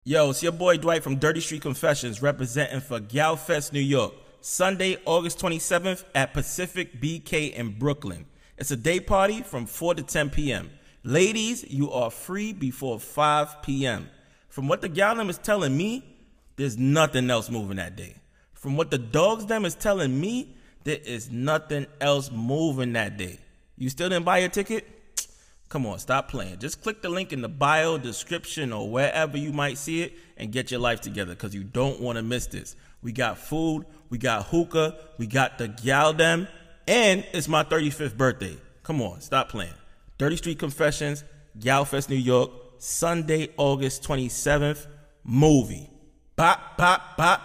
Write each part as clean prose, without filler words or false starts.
Yo, it's your boy Dwight from Dirty Street Confessions representing for Galfest, New York. Sunday, August 27th at Pacific BK in Brooklyn. It's a day party from 4 to 10 p.m. Ladies, you are free before 5 p.m. From what the gal them is telling me, there's nothing else moving that day. From what the dogs them is telling me, there is nothing else moving that day. You still didn't buy your ticket? Come on, stop playing. Just click the link in the bio, description, or wherever you might see it and get your life together because you don't want to miss this. We got food, we got hookah, we got the gal dem, and it's my 35th birthday. Come on, stop playing. Dirty Street Confessions, Galfest, New York, Sunday, August 27th, movie. Bop, bop, bop.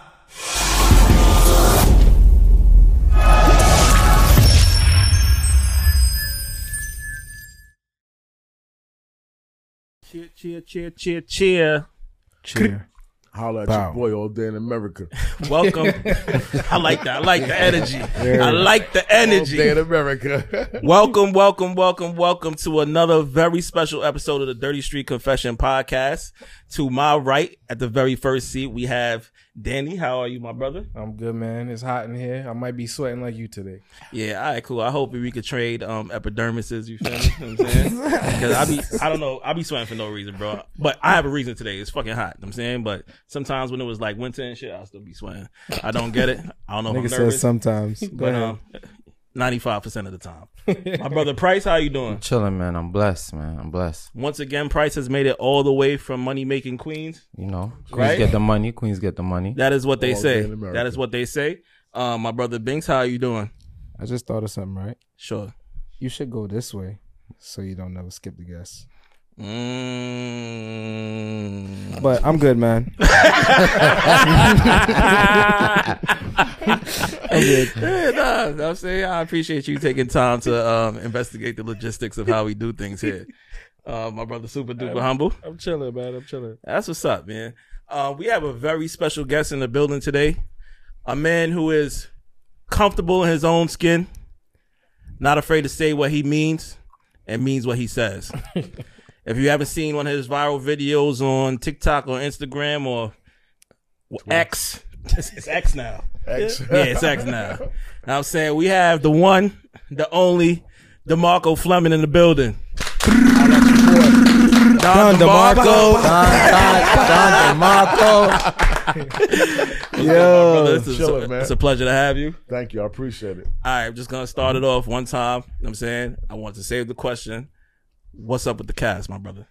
Cheer. Holla at your boy all day in America. Welcome. I like that. I like the energy. I like the energy. All day in America. Welcome to another very special episode of the Dirty Street Confession podcast. To my right, at the very first seat, we have Danny. How are you, my brother? I'm good, man. It's hot in here. I might be sweating like you today. Yeah, all right, cool. I hope we could trade epidermises, you feel me? You know what I'm saying? Because I be sweating for no reason, bro. But I have a reason today. It's fucking hot, you know what I'm saying? But sometimes when it was like winter and shit, I'll still be sweating. I don't get it. I don't know if I'm nervous. Says sometimes. But 95% of the time. My brother Price, how you doing? I'm chilling, man. I'm blessed, man. I'm blessed. Once again, Price has made it all the way from money-making Queens. You know, Queens right? get the money. Queens get the money. That is what they All say. day in America. That is what they say. My brother Binks, how are you doing? I just thought of something, right? Sure. You should go this way so you don't never skip the guess. But I'm good, man. I'm good. Yeah, I'm saying I appreciate you taking time to investigate the logistics of how we do things here. My brother Super Duper Humble. I'm chilling, man. I'm chilling. That's what's up, man. We have a very special guest in the building today. A man who is comfortable in his own skin, not afraid to say what he means, and means what he says. If you haven't seen one of his viral videos on TikTok or Instagram or X, it's X now. X. Yeah, it's X now. Now I'm saying we have the one, the only, DeMarco Fleming in the building. Don DeMarco. Don DeMarco. Yo. It's a pleasure to have you. Thank you. I appreciate it. All right, I'm just going to start it off one time. You know what I'm saying? I want to save the question. What's up with the cast, my brother?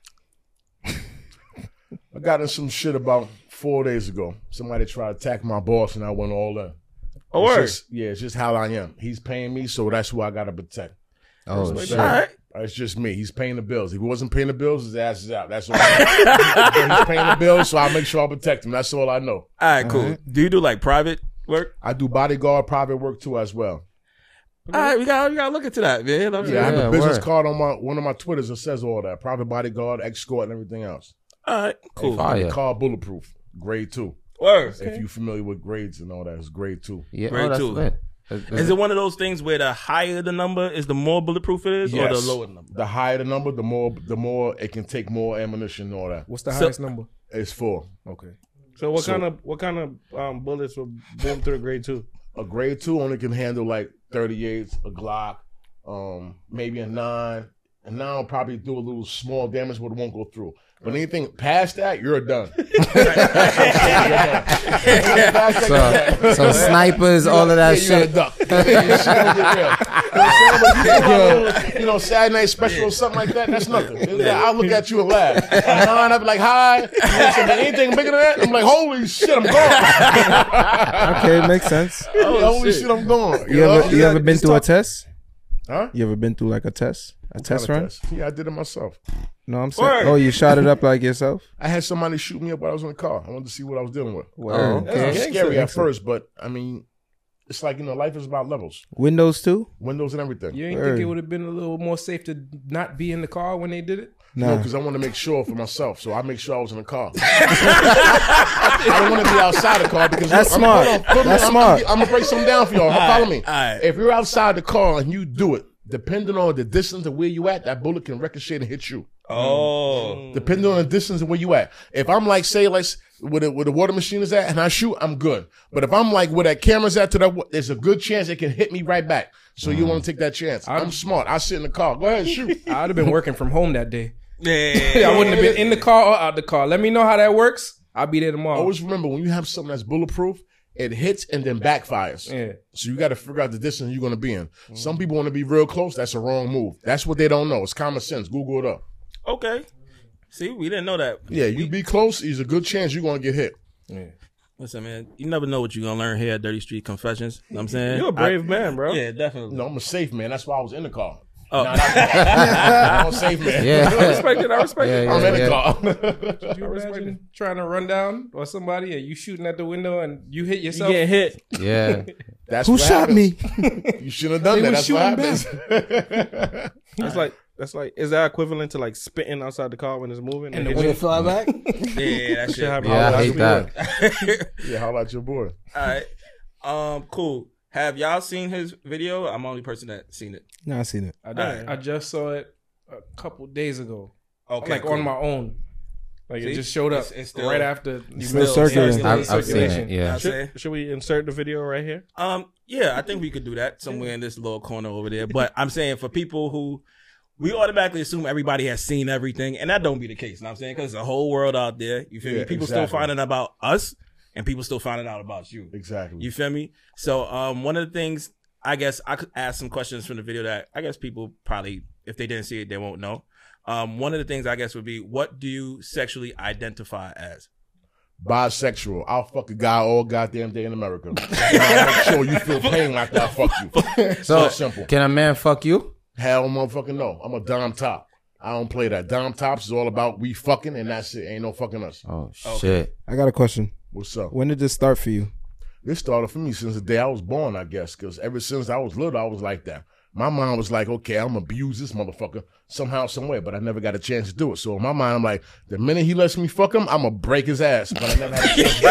I got in some shit about 4 days ago. Somebody tried to attack my boss and I went all in. Oh, word. It's just how I am. He's paying me, so that's who I got to protect. Oh, That's shit. All right. It's just me. He's paying the bills. If he wasn't paying the bills, his ass is out. That's all I know. He's paying the bills, so I'll make sure I protect him. That's all I know. All right, cool. Do you do like private work? I do bodyguard private work too as well. All right, we gotta look into that, man. I'm Yeah, I have Yeah, a business word. card on one of my Twitters that says all that. Private bodyguard, escort, and everything else. All right, cool. Fire. The car bulletproof, grade 2. Word. If you're familiar with grades and all that, it's grade 2. Yeah, Great that's too. lit. Is it one of those things where the higher the number is, the more bulletproof it is, or the lower the number? The higher the number, the more it can take more ammunition and all that. What's the highest number? It's 4. Okay. So what kind of bullets will boom through a grade 2? A grade 2 only can handle like 38s, a Glock, maybe a 9. And now I'll probably do a little small damage, but it won't go through. But anything past that, you're done. So snipers, all of that You gotta shit. duck. You know, Saturday Night Special or something like that, that's nothing. I'll look at you and laugh. Nine, I'll be like, hi. You know, so anything bigger than that, I'm like, holy shit, I'm gone. Okay, makes sense. Holy shit, I'm gone. You ever been through a test? Huh? You ever been through like a test? A test run? Yeah, I did it myself. No, I'm saying. Word. Oh, you shot it up like yourself? I had somebody shoot me up while I was in the car. I wanted to see what I was dealing with. Word. Oh, It okay. was scary at first, but I mean, it's like, you know, life is about levels, Windows too? windows and everything. You ain't Word. think it would have been a little more safe to not be in the car when they did it? No, because I want to make sure for myself, so I make sure I was in the car. I don't want to be outside the car because That's smart. That's smart. I'm gonna break something down for y'all. Follow me. all right. If you're outside the car and you do it, depending on the distance of where you at, that bullet can ricochet and hit you. Oh. Depending on the distance and where you at. If I'm like, say, like where the water machine is at and I shoot, I'm good. But if I'm like where that camera's at, there's a good chance it can hit me right back. So you want to take that chance. I'm smart. I sit in the car. Go ahead, shoot. I'd have been working from home that day. Yeah. I wouldn't have been in the car or out the car. Let me know how that works. I'll be there tomorrow. Always remember, when you have something that's bulletproof, it hits and then backfires. Yeah. So you got to figure out the distance you're going to be in. Some people want to be real close. That's a wrong move. That's what they don't know. It's common sense. Google it up. Okay. See, we didn't know that. Yeah, you be close, there's a good chance you're going to get hit. Yeah. Listen, man, you never know what you're going to learn here at Dirty Street Confessions. You know what I'm saying? You're a brave man, bro. Yeah, definitely. No, I'm a safe man. That's why I was in the car. Oh. Nah, I'm a safe man. Yeah. I respect it. I respect it. I'm in the car. Could you imagine trying to run down or somebody and you shooting at the window and you hit You yourself? getting hit. Yeah. That's Who what shot happens. me? You shouldn't have done They that. was That's what shooting happens. That's like, is that equivalent to like spitting outside the car when it's moving? And the wind fly back? Yeah, that shit happened. Yeah, I Holla hate at that. your boy. Yeah, how about your boy? All right. Cool. Have y'all seen his video? I'm the only person that seen it. No, I seen it. I just saw it a couple days ago. Okay. Like cool. on my own. Like See? it just showed up It's still- right after you still circulating. I've seen it. Yeah. Should we insert the video right here? Yeah, I think we could do that somewhere in this little corner over there. But I'm saying for people who we automatically assume everybody has seen everything, and that don't be the case. You know what I'm saying? Because there's a whole world out there. You feel me? Yeah, People exactly. still finding about us, and people still finding out about you. Exactly. You feel me? So one of the things, I guess I could ask some questions from the video that I guess people probably, if they didn't see it, they won't know. One of the things I guess would be, what do you sexually identify as? Bisexual. I'll fuck a guy all goddamn day in America. I'll make sure you feel pain after I fuck you. So simple. can a man fuck you? Hell motherfucking no. I'm a dom top. I don't play that. Dom tops is all about we fucking and that's it. Ain't no fucking us. Oh shit. I got a question. What's up? When did this start for you? This started for me since the day I was born, I guess, because ever since I was little, I was like that. My mom was like, okay, I'm gonna abuse this motherfucker somehow, somewhere, but I never got a chance to do it. So in my mind, I'm like, the minute he lets me fuck him, I'm gonna break his ass. But I never had a chance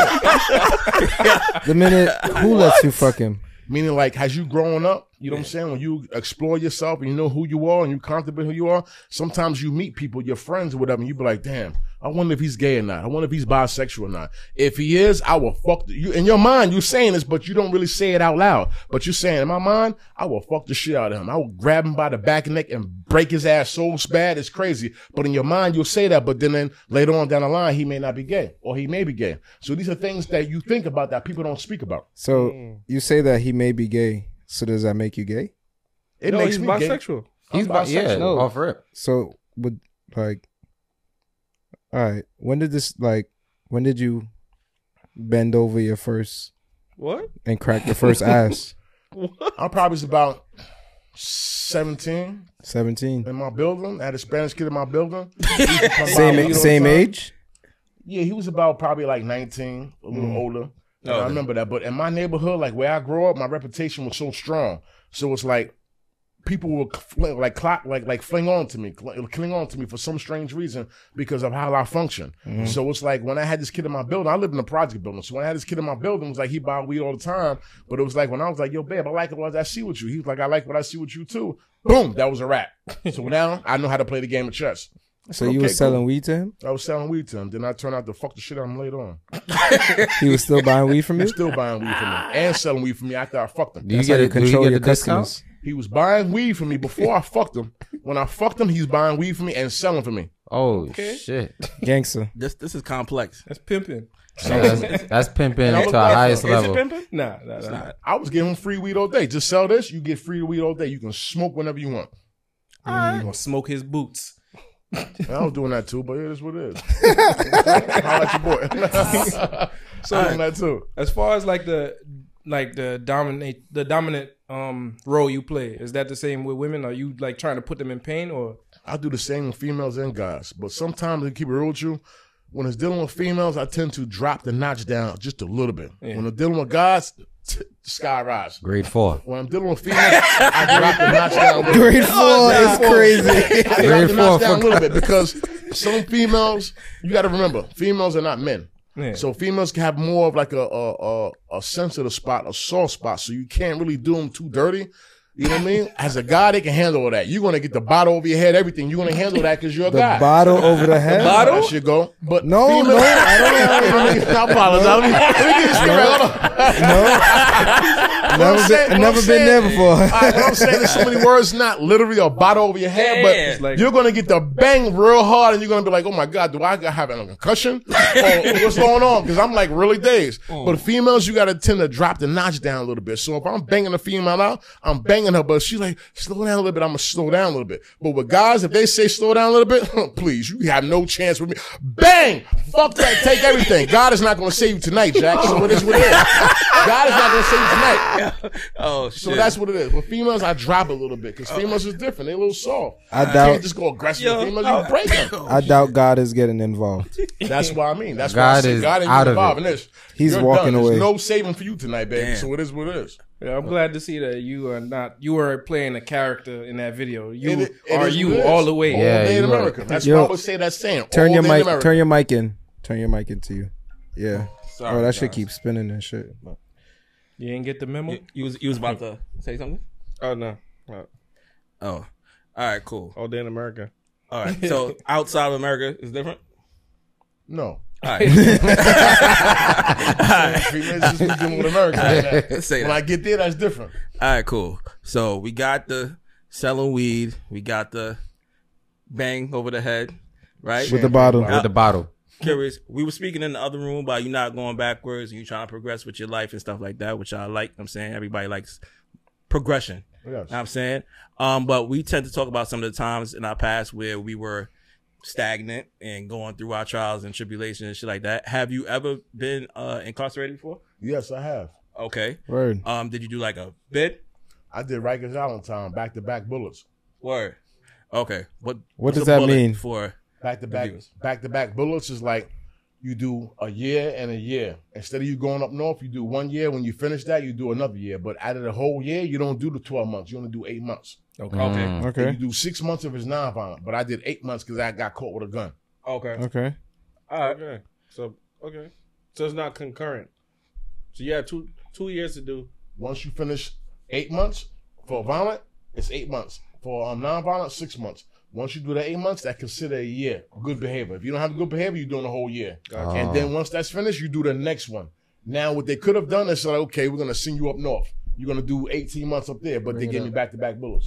to do it. The minute who lets you fuck him? Meaning, like, as you growing up, you know what I'm saying? When you explore yourself and you know who you are and you comfortable in who you are, sometimes you meet people, your friends or whatever, and you be like, damn, I wonder if he's gay or not. I wonder if he's bisexual or not. If he is, I will fuck you. In your mind, you're saying this, but you don't really say it out loud. But you're saying, in my mind, I will fuck the shit out of him. I will grab him by the back and neck and break his ass so bad it's crazy. But in your mind, you'll say that, but then later on down the line, he may not be gay or he may be gay. So these are things that you think about that people don't speak about. So you say that he may be gay. So does that make you gay? It No, makes he's me bisexual. gay. He's I'm yeah, No. off rip. So would like, all right. When did you bend over your first What? and crack your first ass? I'm probably about 17 17. in my building. I had a Spanish kid in my building. He used to come by with me all the Same time. age? Yeah, he was about probably like 19, a little older. And I remember that. But in my neighborhood, like where I grew up, my reputation was so strong. So it's like people will cling on to me, cling on to me for some strange reason because of how I function. So it's like when I had this kid in my building, I lived in a project building. So when I had this kid in my building, it was like he bought weed all the time. But it was like when I was like, yo, babe, I like what I see with you. He was like, I like what I see with you too. Boom, that was a wrap. So now I know how to play the game of chess. So Okay, you were selling cool. weed to him? I was selling weed to him. Then I turned out to fuck the shit out of him later on. He was still buying weed from you? He's still buying weed from me and selling weed from me after I fucked him. Do you That's how get you it? Do you control get your the discount? customers. He was buying weed from me before I fucked him. When I fucked him, he's buying weed from me and selling for me. Oh shit. Gangster. This is complex. That's pimping. Yeah, that's pimping And I to was the like, highest is it level. Pimping? Nah. I was giving him free weed all day. Just sell this, you get free weed all day. You can smoke whenever you want. You gonna smoke his boots. And I was doing that too, but it is what it is. Holla at your boy. So doing that too. As far as like the dominant role you play, is that the same with women? Are you like trying to put them in pain or? I do the same with females and guys. But sometimes, to keep it real with you, when it's dealing with females, I tend to drop the notch down just a little bit. Yeah. When I'm dealing with guys, sky rise. Grade 4. When I'm dealing with females, I drop the notch down a little bit. Grade 4 is crazy. I drop the notch down a little bit because some females, you got to remember, females are not men. Yeah. So females can have more of like a sensitive spot, a soft spot. So you can't really do them too dirty. You know what I mean? As a guy, they can handle all that. You're gonna get the bottle over your head, everything. You're gonna handle that because you're a The guy. bottle over the head. Bottle? That shit go. But No, females, no, I don't know. I apologize. Let me get this straight. Hold on. Never been there before. All right, what I'm saying is so many words, not literally a bottle over your head, Yeah. but you're gonna get the bang real hard, and you're gonna be like, "Oh my god, do I have a concussion? Or what's going on?" Because I'm like really dazed. But females, you gotta tend to drop the notch down a little bit. So if I'm banging a female out, I'm banging her, but she's like, "Slow down a little bit." I'm gonna slow down a little bit. But with guys, if they say slow down a little bit, please, you have no chance with me. Bang! Fuck that. Take everything. God is not gonna save you tonight, Jack. So it is what it is. God is not gonna save you tonight. Oh shit. So that's what it is. With females, I drop a little bit because females is different. They a little soft. I You doubt- can't just go aggressive with females. You break them. I doubt God is getting involved. That's what I mean. That's God why I say is God ain't out of involved it. in this. He's You're walking done. away. There's no saving for you tonight, baby. Damn. So it is what it is. Yeah, I'm glad to see that you were playing a character in that video. You It are is you what it is. all the way. All Yeah, day in you are. America. That's Yo, why I always say that saying. Turn all your day in mic. America. Turn your mic in. Turn your mic into you. Yeah. Sorry, Oh, that shit guys. keeps spinning and shit. You ain't get the memo? You was about to say something? Oh no. Oh. All right, cool. All day in America. All right. So outside of America is different? No. All right. Females just be dealing with America like that. Say When that. I get there, that's different. All right, cool. So we got the selling weed. We got the bang over the head, right? With the bottle. With the bottle. Curious. We were speaking in the other room about you not going backwards and you trying to progress with your life and stuff like that, which I like. I'm saying everybody likes progression. Yes. You know what I'm saying? But we tend to talk about some of the times in our past where we were stagnant and going through our trials and tribulations and shit like that. Have you ever been incarcerated before? Yes, I have. Okay. Word. Did you do like a bid? I did Rikers Island time, back-to-back bullets. Word. Okay. What what's does a that bullet mean? For Back-to-back bullets is like you do a year and a year. Instead of you going up north, you do 1 year. When you finish that, you do another year. But out of the whole year, you don't do the 12 months. You only do 8 months. Okay. And Okay. you do 6 months if it's non-violent. But I did 8 months because I got caught with a gun. Okay. Okay. All right. Okay. So it's not concurrent. So you have two years to do. Once you finish 8 months for violent, it's 8 months. For non-violent, 6 months. Once you do the 8 months, that's considered a year. Good behavior. If you don't have good behavior, you're doing the whole year. And then once that's finished, you do the next one. Now, what they could have done is like, okay, we're going to send you up north. You're going to do 18 months up there, but they gave me back-to-back bullets.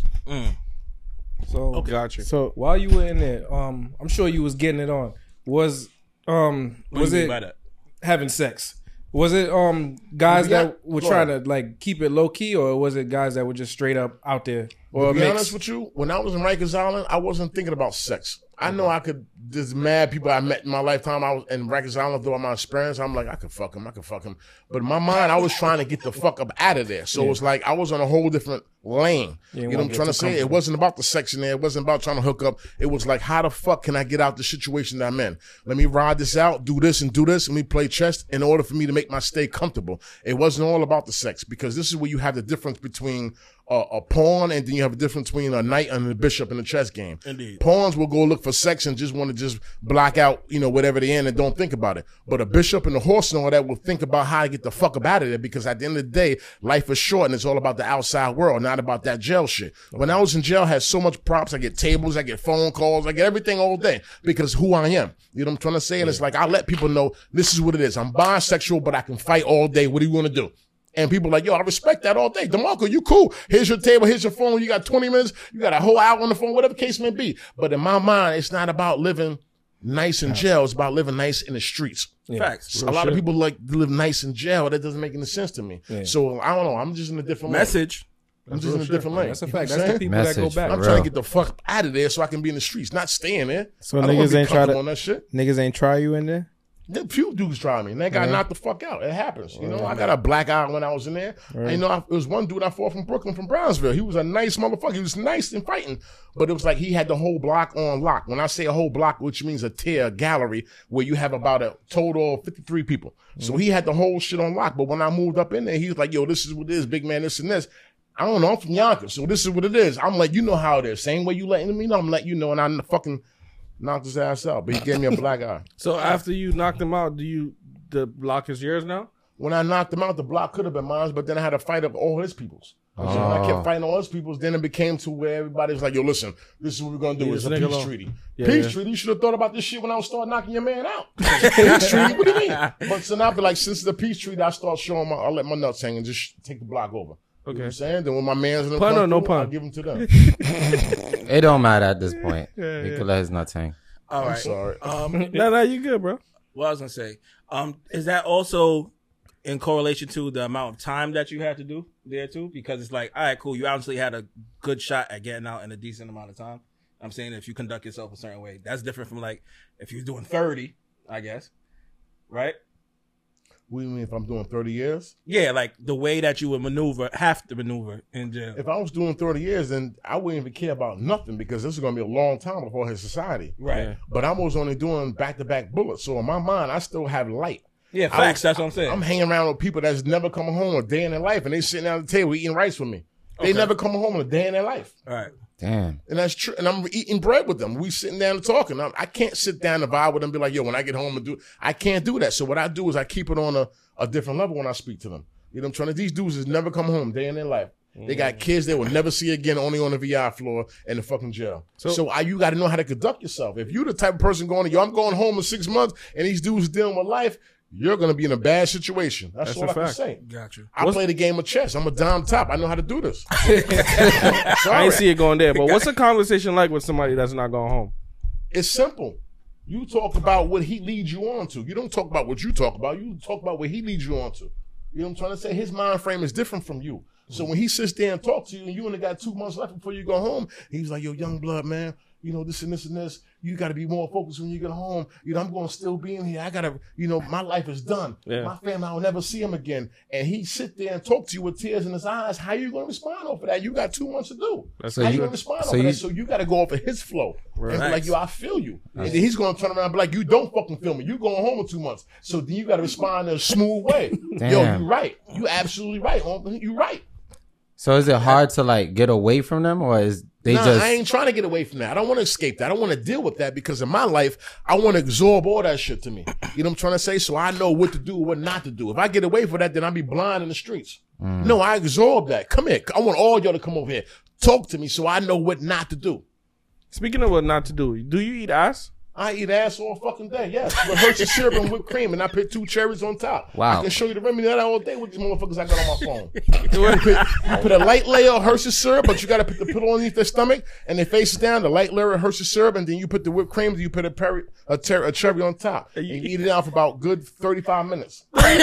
So Got you. So while you were in there, I'm sure you was getting it on. Was What do you mean it by that? having sex? Was it guys Yeah, that were go trying to like keep it low key, or was it guys that were just straight up out there? Or To a be mix? honest with you, when I was in Rikers Island, I wasn't thinking about sex. I know I could, there's mad people I met in my lifetime. I was in Rikers Island throughout my experience. I'm like, I could fuck him. But in my mind, I was trying to get the fuck up out of there. So it's like I was on a whole different lane. You You didn't know what wanna I'm get trying too to say? It comfortable. wasn't about the sex in there. It wasn't about trying to hook up. It was like, how the fuck can I get out the situation that I'm in? Let me ride this out, do this and do this. Let me play chess in order for me to make my stay comfortable. It wasn't all about the sex because this is where you have the difference between a pawn and then you have a difference between a knight and a bishop in the chess game. Indeed. Pawns will go look for sex and just want to just block out, whatever they're in and don't think about it. But a bishop and a horse and all that will think about how to get the fuck up out of there because at the end of the day, life is short and it's all about the outside world, not about that jail shit. When I was in jail, I had so much props. I get tables, I get phone calls, I get everything all day because who I am. You know what I'm trying to say? And it's like, I let people know this is what it is. I'm bisexual, but I can fight all day. What do you want to do? And people are like, yo, I respect that all day. DeMarco, you cool. Here's your table. Here's your phone. You got 20 minutes. You got a whole hour on the phone, whatever the case may be. But in my mind, it's not about living nice in jail. It's about living nice in the streets. Facts. A lot of people like to live nice in jail. That doesn't make any sense to me. So I don't know. I'm just in a different lane. Message. I'm just in a different lane. That's a You know fact. what That's I'm the saying? people that go Message, back. I'm for trying to real. get the fuck out of there so I can be in the streets, not staying there. So I don't wanna niggas be ain't try comfortable to on that shit. niggas ain't try you in there? A few dudes try me, and they got knocked the fuck out. It happens, I got a black eye when I was in there. And, it was one dude I fought from Brooklyn, from Brownsville. He was a nice motherfucker. He was nice and fighting, but it was like he had the whole block on lock. When I say a whole block, which means a tier, a gallery, where you have about a total of 53 people. So he had the whole shit on lock. But when I moved up in there, he was like, yo, this is what it is, big man, this and this. I don't know. I'm from Yonkers, so this is what it is. I'm like, you know how it is. Same way you letting me know, I'm letting you know, and I fucking knocked his ass out. But he gave me a black eye. So after you knocked him out, the block is yours now? When I knocked him out, the block could have been mine, but then I had to fight up all his peoples. So when I kept fighting all those people, then it became to where everybody was like, yo, listen, this is what we're going to do. It's a peace treaty. Peace treaty? You should have thought about this shit when I was starting knocking your man out. Peace treaty? What do you mean? But so now I be like, since the peace treaty, I start showing I'll let my nuts hang and just take the block over. Okay. You know what I'm saying? Then when my man's in the pun or no pun? I'll give them to them. It don't matter at this point. He could let his nuts hang. All right. I'm sorry. No, you good, bro. What I was gonna say, is that also in correlation to the amount of time that you had to do there too? Because it's like, all right, cool. You obviously had a good shot at getting out in a decent amount of time. I'm saying if you conduct yourself a certain way, that's different from like if you're doing 30, I guess, right? What do you mean if I'm doing 30 years? Yeah, like the way that you would have to maneuver in jail. If I was doing 30 years, then I wouldn't even care about nothing because this is going to be a long time before his society. Right. Yeah. But I was only doing back-to-back bullets. So in my mind, I still have light. Yeah, facts. That's what I'm saying. I'm hanging around with people that's never come home a day in their life, and they sitting down at the table eating rice with me. They never come home a day in their life. All right. Damn. And that's true. And I'm eating bread with them. We sitting down and talking. I can't sit down and vibe with them and be like, yo, when I get home and do, I can't do that. So what I do is I keep it on a different level when I speak to them. You know what I'm trying to, these dudes has never come home a day in their life. They got kids they will never see again, only on the VI floor in the fucking jail. So you got to know how to conduct yourself. If you the type of person going, yo, I'm going home in 6 months and these dudes dealing with life, you're going to be in a bad situation. That's all I can say. Gotcha. I play the game of chess. I'm a dime top. I know how to do this. I ain't see it going there. But what's a conversation like with somebody that's not going home? It's simple. You talk about what he leads you on to. You don't talk about what you talk about. You talk about what he leads you on to. You know what I'm trying to say? His mind frame is different from you. So when he sits there and talks to you and you only got 2 months left before you go home, he's like, yo, young blood, man, you know, this and this and this. You got to be more focused when you get home. You know, I'm going to still be in here. I got to, you know, my life is done. Yeah. My family, I'll never see him again. And he sit there and talk to you with tears in his eyes. How you going to respond off of that? You got 2 months to do. How you going to respond off of that? So you got to go off of his flow. Right. And be like, yo, I feel you. And then he's going to turn around and be like, you don't fucking feel me. You going home in 2 months. So then you got to respond in a smooth way. Yo, you right. You absolutely right. You right. So is it hard to like get away from them, or is they just? I ain't trying to get away from that. I don't want to escape that. I don't want to deal with that because in my life, I want to absorb all that shit to me. You know what I'm trying to say? So I know what to do, what not to do. If I get away from that, then I'll be blind in the streets. No, I absorb that. Come here. I want all y'all to come over here. Talk to me so I know what not to do. Speaking of what not to do you eat ass? I eat ass all fucking day, yes. With Hershey's syrup and whipped cream, and I put 2 cherries on top. Wow. I can show you the remedy of that all day with these motherfuckers I got on my phone. You put a light layer of Hershey's syrup, but you got to put the pillow underneath their stomach, and they face down, the light layer of Hershey's syrup, and then you put the whipped cream, then you put a cherry on top. And you eat it out for about good 35 minutes.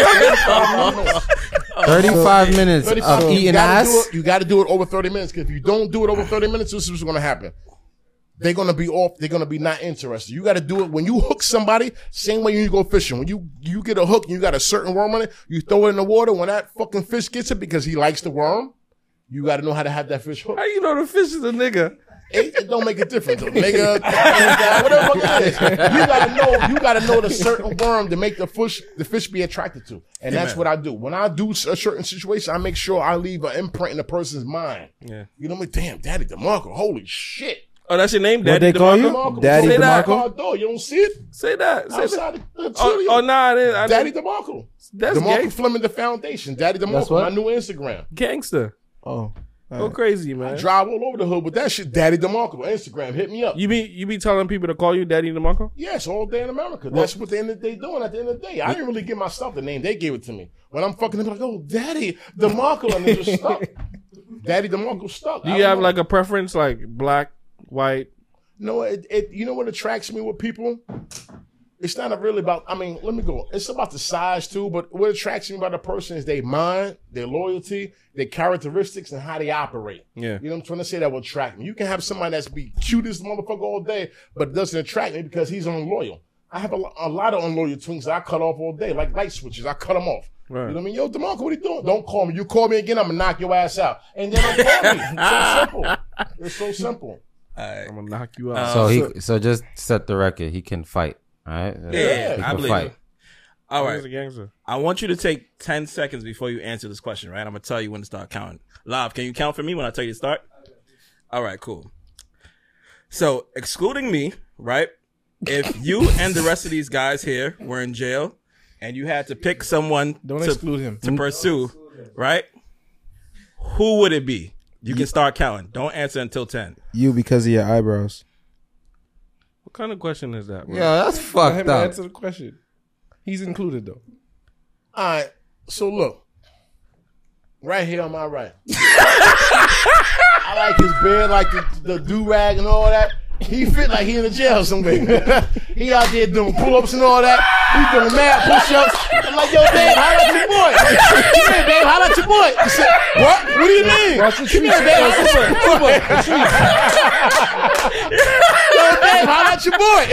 35 minutes of eating ass? You got to do it over 30 minutes, because if you don't do it over 30 minutes, this is what's going to happen. They're going to be off. They're going to be not interested. You got to do it when you hook somebody, same way you go fishing. When you get a hook and you got a certain worm on it, you throw it in the water. When that fucking fish gets it because he likes the worm, you got to know how to have that fish hooked. How you know the fish is a nigga? It don't make a difference. Nigga, whatever it is. You got to know the certain worm to make the fish be attracted to. And that's what I do. When I do a certain situation, I make sure I leave an imprint in the person's mind. Yeah. You know what I mean? Damn, Daddy DeMarco. Holy shit. Oh, that's your name, What Daddy they call DeMarco? you? Daddy Say that. DeMarco? Door. You don't see it? Say that. Say Outside that. the studio. Nah, I Daddy didn't. DeMarco. That's DeMarco gay. Fleming, the foundation. Daddy That's DeMarco, what? my new Instagram. Gangster. Oh. Go crazy, man. Drive all over the hood with that shit. Daddy DeMarco. Instagram. Hit me up. You be telling people to call you Daddy DeMarco? Yes, all day in America. That's what they doing at the end of the day. I didn't really give myself the name. They gave it to me. When I'm fucking, they're like, oh, Daddy DeMarco. And they just stuck. Daddy DeMarco stuck. Do you have like a preference, like black, white? No, you know what attracts me with people? It's not really about, let me go. It's about the size too, but what attracts me about the person is their mind, their loyalty, their characteristics, and how they operate. Yeah. You know what I'm trying to say? That will attract me. You can have somebody that's be cutest motherfucker all day, but it doesn't attract me because he's unloyal. I have a lot of unloyal twins that I cut off all day, like light switches. I cut them off. Right. You know what I mean? Yo, DeMarco, what are you doing? Don't call me. You call me again, I'm going to knock your ass out. And then don't call me. It's so simple. It's so simple. I'm gonna knock you out. So just set the record. He can fight. All right. Yeah, He I can believe fight. it. All He's right. a gangster. I want you to take 10 seconds before you answer this question, right? I'm going to tell you when to start counting. Live, can you count for me when I tell you to start? All right, cool. So, excluding me, right? If you and the rest of these guys here were in jail and you had to pick someone Don't exclude him. to pursue, right? who would it be? You can start counting. Don't answer until 10. You because of your eyebrows. What kind of question is that, bro? Yeah, that's Let fucked him up. answer the question. He's included though. All right. So look, right here on my right, I like his beard, like the do rag and all that. He fit like he in the jail somewhere. He out there doing pull-ups and all that. He doing mad push-ups. I'm like, yo, babe, holla at your boy. Come here, babe, holla at your boy. He said, what? What do you mean? Come here, babe, holla at your boy. Yo, babe, holla at your boy.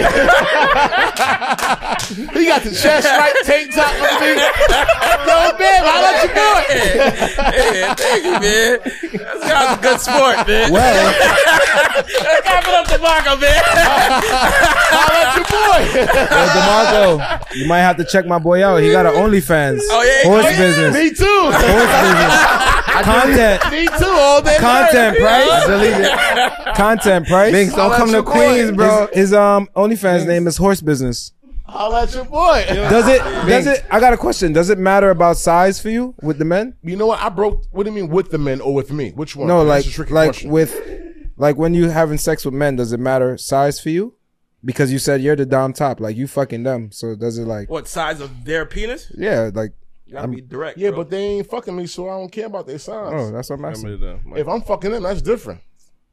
He got the chest right, tank top on me. Yo, babe, holla at your boy. Yeah, thank you, man. That's a good sport, man. Well, Clap it up to Marco, man. Holla at your boy. DeMarco, you might have to check my boy out. He got an OnlyFans. Oh, yeah. Horse Oh, yeah. business. Me too. Horse business. Content. Me too, all day. Content price. Delete it. Content price. Binks, don't Holla come at to your boy. Queens, bro. His OnlyFans name is Horse Business. Holla at your boy. Does it? I got a question. Does it matter about size for you with the men? You know what? I broke. What do you mean with the men or with me? Which one? No, That's like a tricky question. like when you having sex with men, does it matter size for you? Because you said you're the dom top, like you fucking them. So does it like? What size of their penis? Yeah, like. You gotta be direct. Yeah, bro. but they ain't fucking me, so I don't care about their size. Oh, that's what I'm asking. If I'm fucking them, that's different.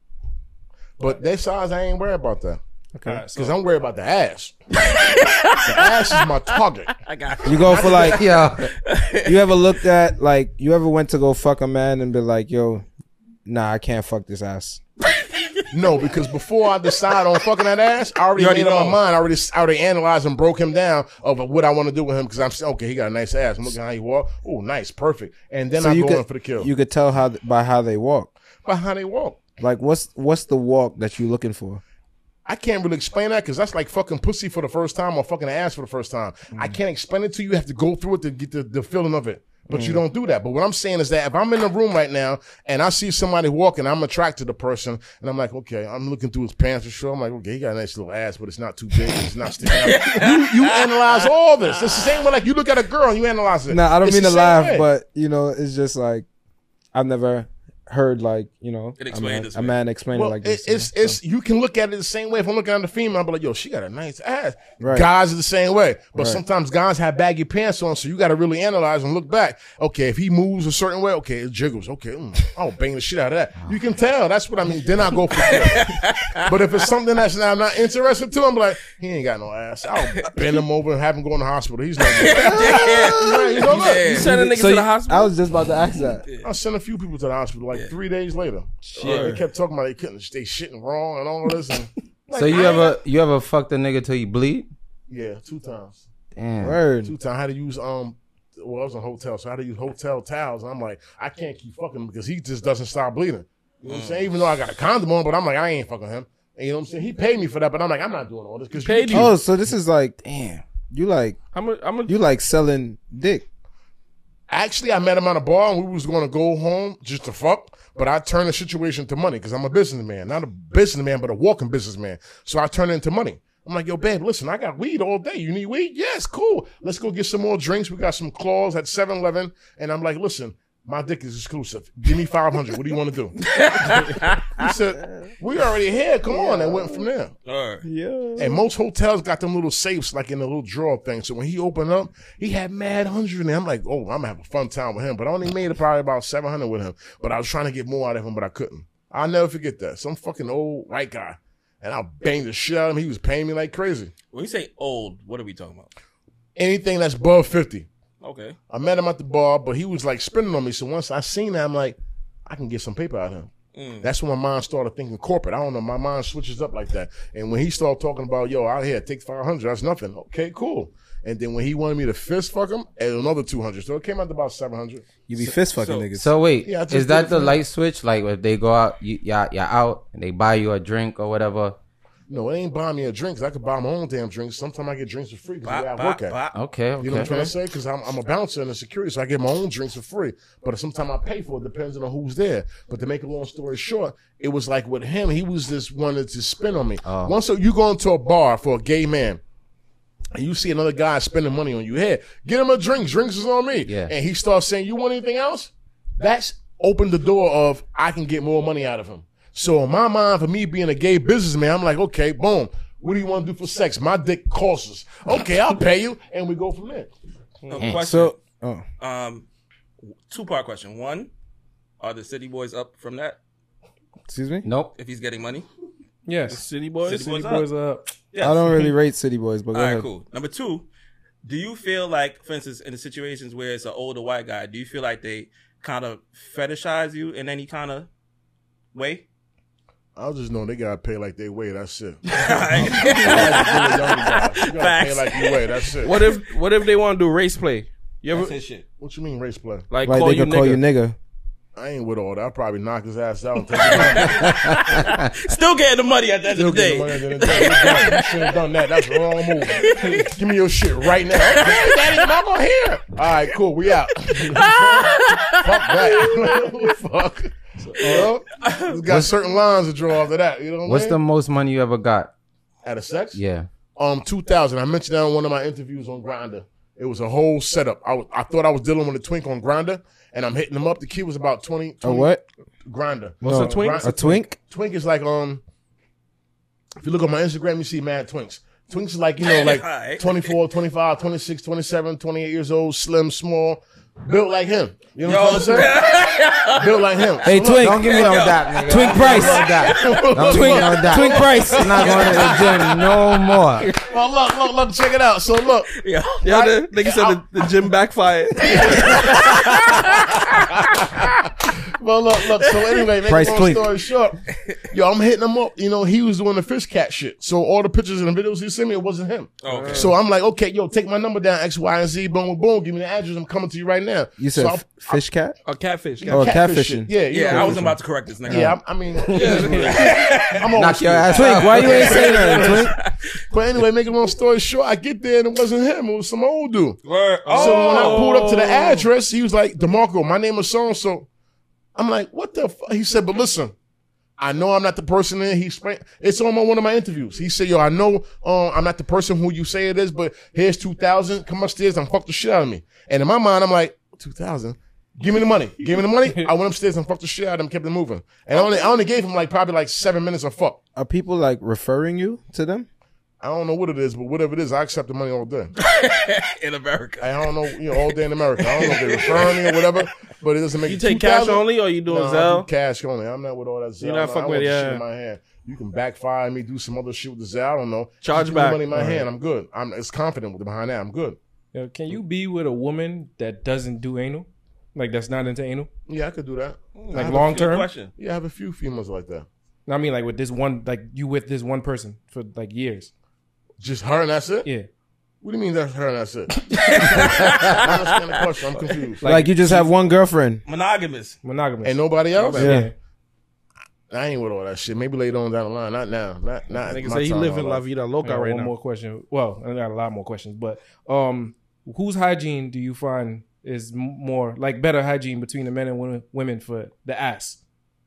But their size, I ain't worried about that. Okay. Because I'm worried about the ass. The ass is my target. I got You go for like. Yeah. You ever looked at like? You ever went to go fuck a man and be like, yo, nah, I can't fuck this ass. No, because before I decide on fucking that ass, I already made up my mind. I already analyzed and broke him down of what I want to do with him. Because I'm saying, okay, he got a nice ass. I'm looking how he walk. Oh, nice, perfect. And then I go in for the kill. You could tell by how they walk. By how they walk. Like what's the walk that you looking for? I can't really explain that because that's like fucking pussy for the first time or fucking ass for the first time. I can't explain it to you. You have to go through it to get the feeling of it. But you don't do that. But what I'm saying is that if I'm in the room right now and I see somebody walking, I'm attracted to the person, and I'm like, okay, I'm looking through his pants for sure. I'm like, okay, he got a nice little ass, but it's not too big. It's not sticking out. You analyze all this. It's the same way like you look at a girl and you analyze it. Nah, I don't It's mean the to same laugh, way. but it's just like I've never heard like It explained this a way. man explain it like this. It's you can look at it the same way. If I'm looking at the female, I'm like, yo, she got a nice ass. Right. Guys are the same way, but Right. sometimes guys have baggy pants on, so you got to really analyze and look back. Okay, if he moves a certain way, okay, it jiggles. Okay, I'll bang the shit out of that. You can tell. That's what I mean. Then I go for it. But if it's something that's I'm not interested to, I'm like, he ain't got no ass. I'll bend him over and have him go in the hospital. He's not good. Right, you know what? Yeah. You send a nigga to the hospital? I was just about to ask that. I sent a few people to the hospital like 3 days later. They kept talking about they shitting wrong and all of this. And, like, So you ever fucked a nigga till you bleed? Yeah, 2 times. Damn. Word. 2 times. I had to use well, I was in a hotel, so I had to use hotel towels. And I'm like, I can't keep fucking him because he just doesn't stop bleeding. You know what I'm saying? Even though I got a condom on, but I'm like, I ain't fucking him. And you know what I'm saying? He paid me for that, but I'm like, I'm not doing all this because Paid you. Oh, so this is like, damn. You like I'm you like selling dick. Actually, I met him at a bar and we was going to go home just to fuck, but I turned the situation to money because I'm a businessman. Not a businessman, but a walking businessman. So I turned it into money. I'm like, yo, babe, listen, I got weed all day. You need weed? Yes, cool. Let's go get some more drinks. We got some claws at 7-Eleven. And I'm like, listen, my dick is exclusive. Give me 500. What do you want to do? He said, we already here. Come on. And went from there. All right. And most hotels got them little safes like in the little drawer thing. So when he opened up, he had mad 100 in there. I'm like, oh, I'm gonna have a fun time with him. But I only made probably about 700 with him. But I was trying to get more out of him, but I couldn't. I'll never forget that. Some fucking old white guy. And I banged the shit out of him. He was paying me like crazy. When you say old, what are we talking about? Anything that's above 50. Okay. I met him at the bar, but he was like spending on me. So once I seen that, I'm like, I can get some paper out of him. That's when my mind started thinking corporate. I don't know. My mind switches up like that. And when he started talking about, yo, out here, take 500, that's nothing. Okay, cool. And then when he wanted me to fist fuck him, another 200. So it came out to about 700. You be fist fucking niggas. So wait, Yeah, I just is did that it the for- light switch? Like if they go out, you're out and they buy you a drink or whatever. No, it ain't buying me a drink 'cause I could buy my own damn drinks. Sometimes I get drinks for free because I work at. Okay, You know what I'm trying okay. to say? Because I'm a bouncer and a security, so I get my own drinks for free. But sometimes I pay for it, depending on who's there. But to make a long story short, it was like with him, he was just wanted to spin on me. Oh. Once you go into a bar for a gay man, and you see another guy spending money on you, hey, get him a drink. Drinks is on me. Yeah. And he starts saying, you want anything else? That's opened the door of I can get more money out of him. So in my mind, for me being a gay businessman, I'm like, okay, boom. What do you want to do for sex? My dick costs us. Okay, I'll pay you, and we go from there. Question. So, 2-part question. One, are the City Boys up from that? excuse me. Nope. If he's getting money? Yes. City Boys. City Boys Boys up. Yes. I don't really rate City Boys, but go All right, ahead. cool. Number 2, do you feel like, for instance, in the situations where it's an older white guy, do you feel like they kind of fetishize you in any kind of way? I just know they gotta pay like they weigh. That's it. You Facts. gotta pay like you weigh. That's it. What if they want to do race play? You ever That's his shit. What you mean race play? like Like call they you can call you nigga? nigga. I ain't with all that. I'll probably knock his ass out and take it. Still getting the money at the end of the day. You should have done that. That's the wrong move. Give me your shit right now. Okay, Daddy, I'm not here. All right, cool. We out. Fuck that. Fuck. It's got certain lines to draw after that. You know what What's I the mean? most money you ever got? Out of sex? Yeah. 2000. I mentioned that in one of my interviews on Grindr. It was a whole setup. I thought I was dealing with a twink on Grindr, and I'm hitting him up. The key was about 20. A what? Grindr. No, a twink? A twink? Twink is like if you look on my Instagram, you see mad twinks. Twinks is like, you know, like Alright. 24, 25, 26, 27, 28 years old, slim, small, built like him. You know what I'm saying? Built like him. Hey, So look, twink. Don't give me no that, nigga. Twink price. Don't give me no that. Twink price. I'm not going to the gym no more. Well, look, check it out. So look, Yeah, the nigga said the gym backfired. well, look. So anyway, make Price a long twink. story short, yo, I'm hitting him up. You know, he was doing the fish cat shit. So all the pictures and the videos he sent me, it wasn't him. Okay. So I'm like, okay, yo, take my number down, X, Y, and Z, boom, boom, give me the address. I'm coming to you right now. You said So I'm- fish cat? A catfish. Oh, catfish catfishing. shit. Yeah, you Yeah, know, I wasn't about to correct this nigga. Yeah, I mean, I'm always Knock your ass Twink, out. why you ain't saying nothing, Twink? But anyway, making a long story short, I get there and it wasn't him. It was some old dude. Word. So when I pulled up to the address, he was like, DeMarco, my name is so-and-so. I'm like, what the fuck? He said, but listen, I know I'm not the person in. It's on one of my interviews. He said, yo, I know I'm not the person who you say it is, but here's 2,000. Come upstairs and fuck the shit out of me. And in my mind, I'm like, 2,000? Give me the money. Give me the money. I went upstairs and fucked the shit out of him, kept it moving. And I only gave him probably 7 minutes of fuck. Are people like referring you to them? I don't know what it is, but whatever it is, I accept the money all day. In America. I don't know, all day in America. I don't know if they're referring me or whatever, but it doesn't make You it take cash 2,000. only, or you doing No, I Zelle? do cash only. I'm not with all that Zelle. You're not I fucking want with the shit yeah. in my hand. You can backfire me, do some other shit with the Zelle. I don't know. Charge Just give me back. the money in my hand. I'm good. I'm as confident with behind that. I'm good. Yo, can you be with a woman that doesn't do anal? Like that's not into anal? Yeah, I could do that. Like long Good term? question. Yeah, I have a few females like that. I mean like with this one, like you with this one person for like years. Just her and that's it? Yeah. What do you mean that's her and that's it? I understand the question. I'm confused. Like you just have one girlfriend. Monogamous. Monogamous. Ain't nobody else? Yeah. I ain't with all that shit. Maybe later on down the line. Not now. Not Nigga my say he time, living my La life. Vida I Loca got right one now. more question. Well, I got a lot more questions, but whose hygiene do you find is more like better hygiene between the men and women for the ass?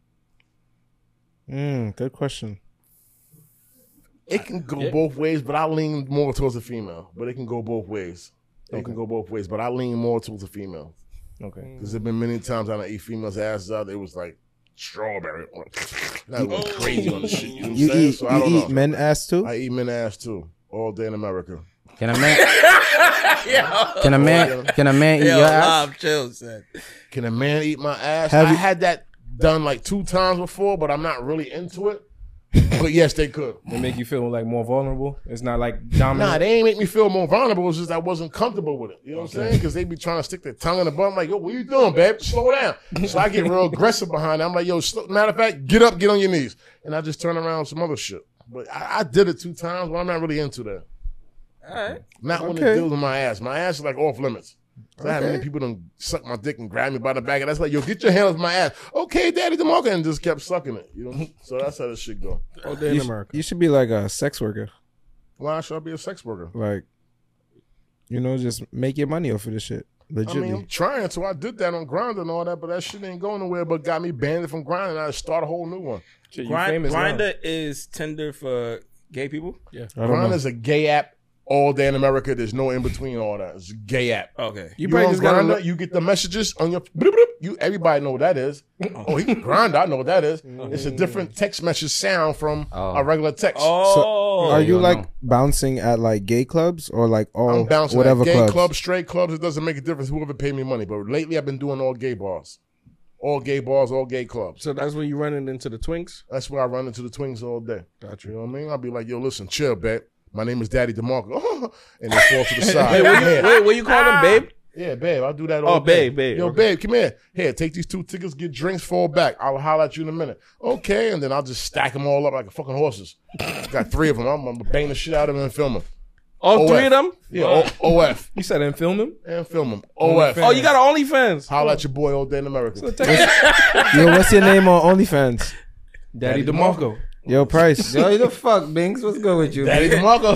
Good question. It can go both ways, but I lean more towards the female. But it can go both ways. It can go both ways, but I lean more towards the female. Okay. Because there have been many times I eat females' asses out. It was like strawberry. That went crazy on the shit. You know what I'm You saying? eat So I don't eat know. men ass too? I eat men ass too. All day in America. Can a man? Can a man eat Yo, your ass? live chill, son. Can a man eat my ass? Have I you- had that done like 2 times before, but I'm not really into it. But yes, they could. They make you feel like more vulnerable. It's not like Nah, dominant. they ain't make me feel more vulnerable. It's just I wasn't comfortable with it. You know what I'm saying? Because they be trying to stick their tongue in the butt. I'm like, yo, what you doing, babe? Slow down. So I get real aggressive behind it. I'm like, yo, matter of fact, get up, get on your knees. And I just turn around with some other shit. But I did it 2 times, but I'm not really into that. All right. Not when it Okay. deals with my ass. My ass is like off limits. So I have many people done suck my dick and grab me by the back, and that's like, yo, get your hands off my ass. Okay, Daddy DeMarco, and just kept sucking it. You know, so that's how this shit go. All day in America. You should be like a sex worker. Why should I be a sex worker? Like, just make your money off of this shit. I mean, Legitly. I'm trying, so I did that on Grindr and all that, but that shit ain't going nowhere. But got me banned from Grindr, and I start a whole new one. Shit, you famous now. Grindr is Tinder for gay people. I don't know. Grindr is a gay app All Day in America. There's no in between all that. It's a gay app. Okay. You You probably on just got Grindr, to you get the messages on your. Bloop, bloop, you everybody know what that is. Oh, he Grindr. I know what that is. It's a different text message sound from a regular text. Oh. Are you don't like know. bouncing at like gay clubs or like all I'm bouncing whatever at gay clubs? clubs, straight clubs. It doesn't make a difference. Whoever pay me money. But lately, I've been doing all gay bars, all gay bars, all gay clubs. So that's when you running into the twinks. That's where I run into the twins all day. Got You you. know what I mean? I'll be like, yo, listen, chill, babe. My name is Daddy DeMarco. And they fall to the side. Wait, Yeah. what you call them, babe? Yeah, babe, I'll do that all Oh, day. babe. Yo, Okay. babe, come here. Here, take these 2 tickets, get drinks, fall back. I'll holler at you in a minute. Okay, and then I'll just stack them all up like fucking horses. Got 3 of them. I'm gonna bang the shit out of them and film them. All OF. 3 of them? Yeah, OF. You said and film him? And film them. OF. Oh, you got OnlyFans. Holler at your boy all day in America. Yo, what's your name on OnlyFans? Daddy DeMarco. Yo, Price. Yo, the fuck, Binks? What's good with you? Daddy B? DeMarco.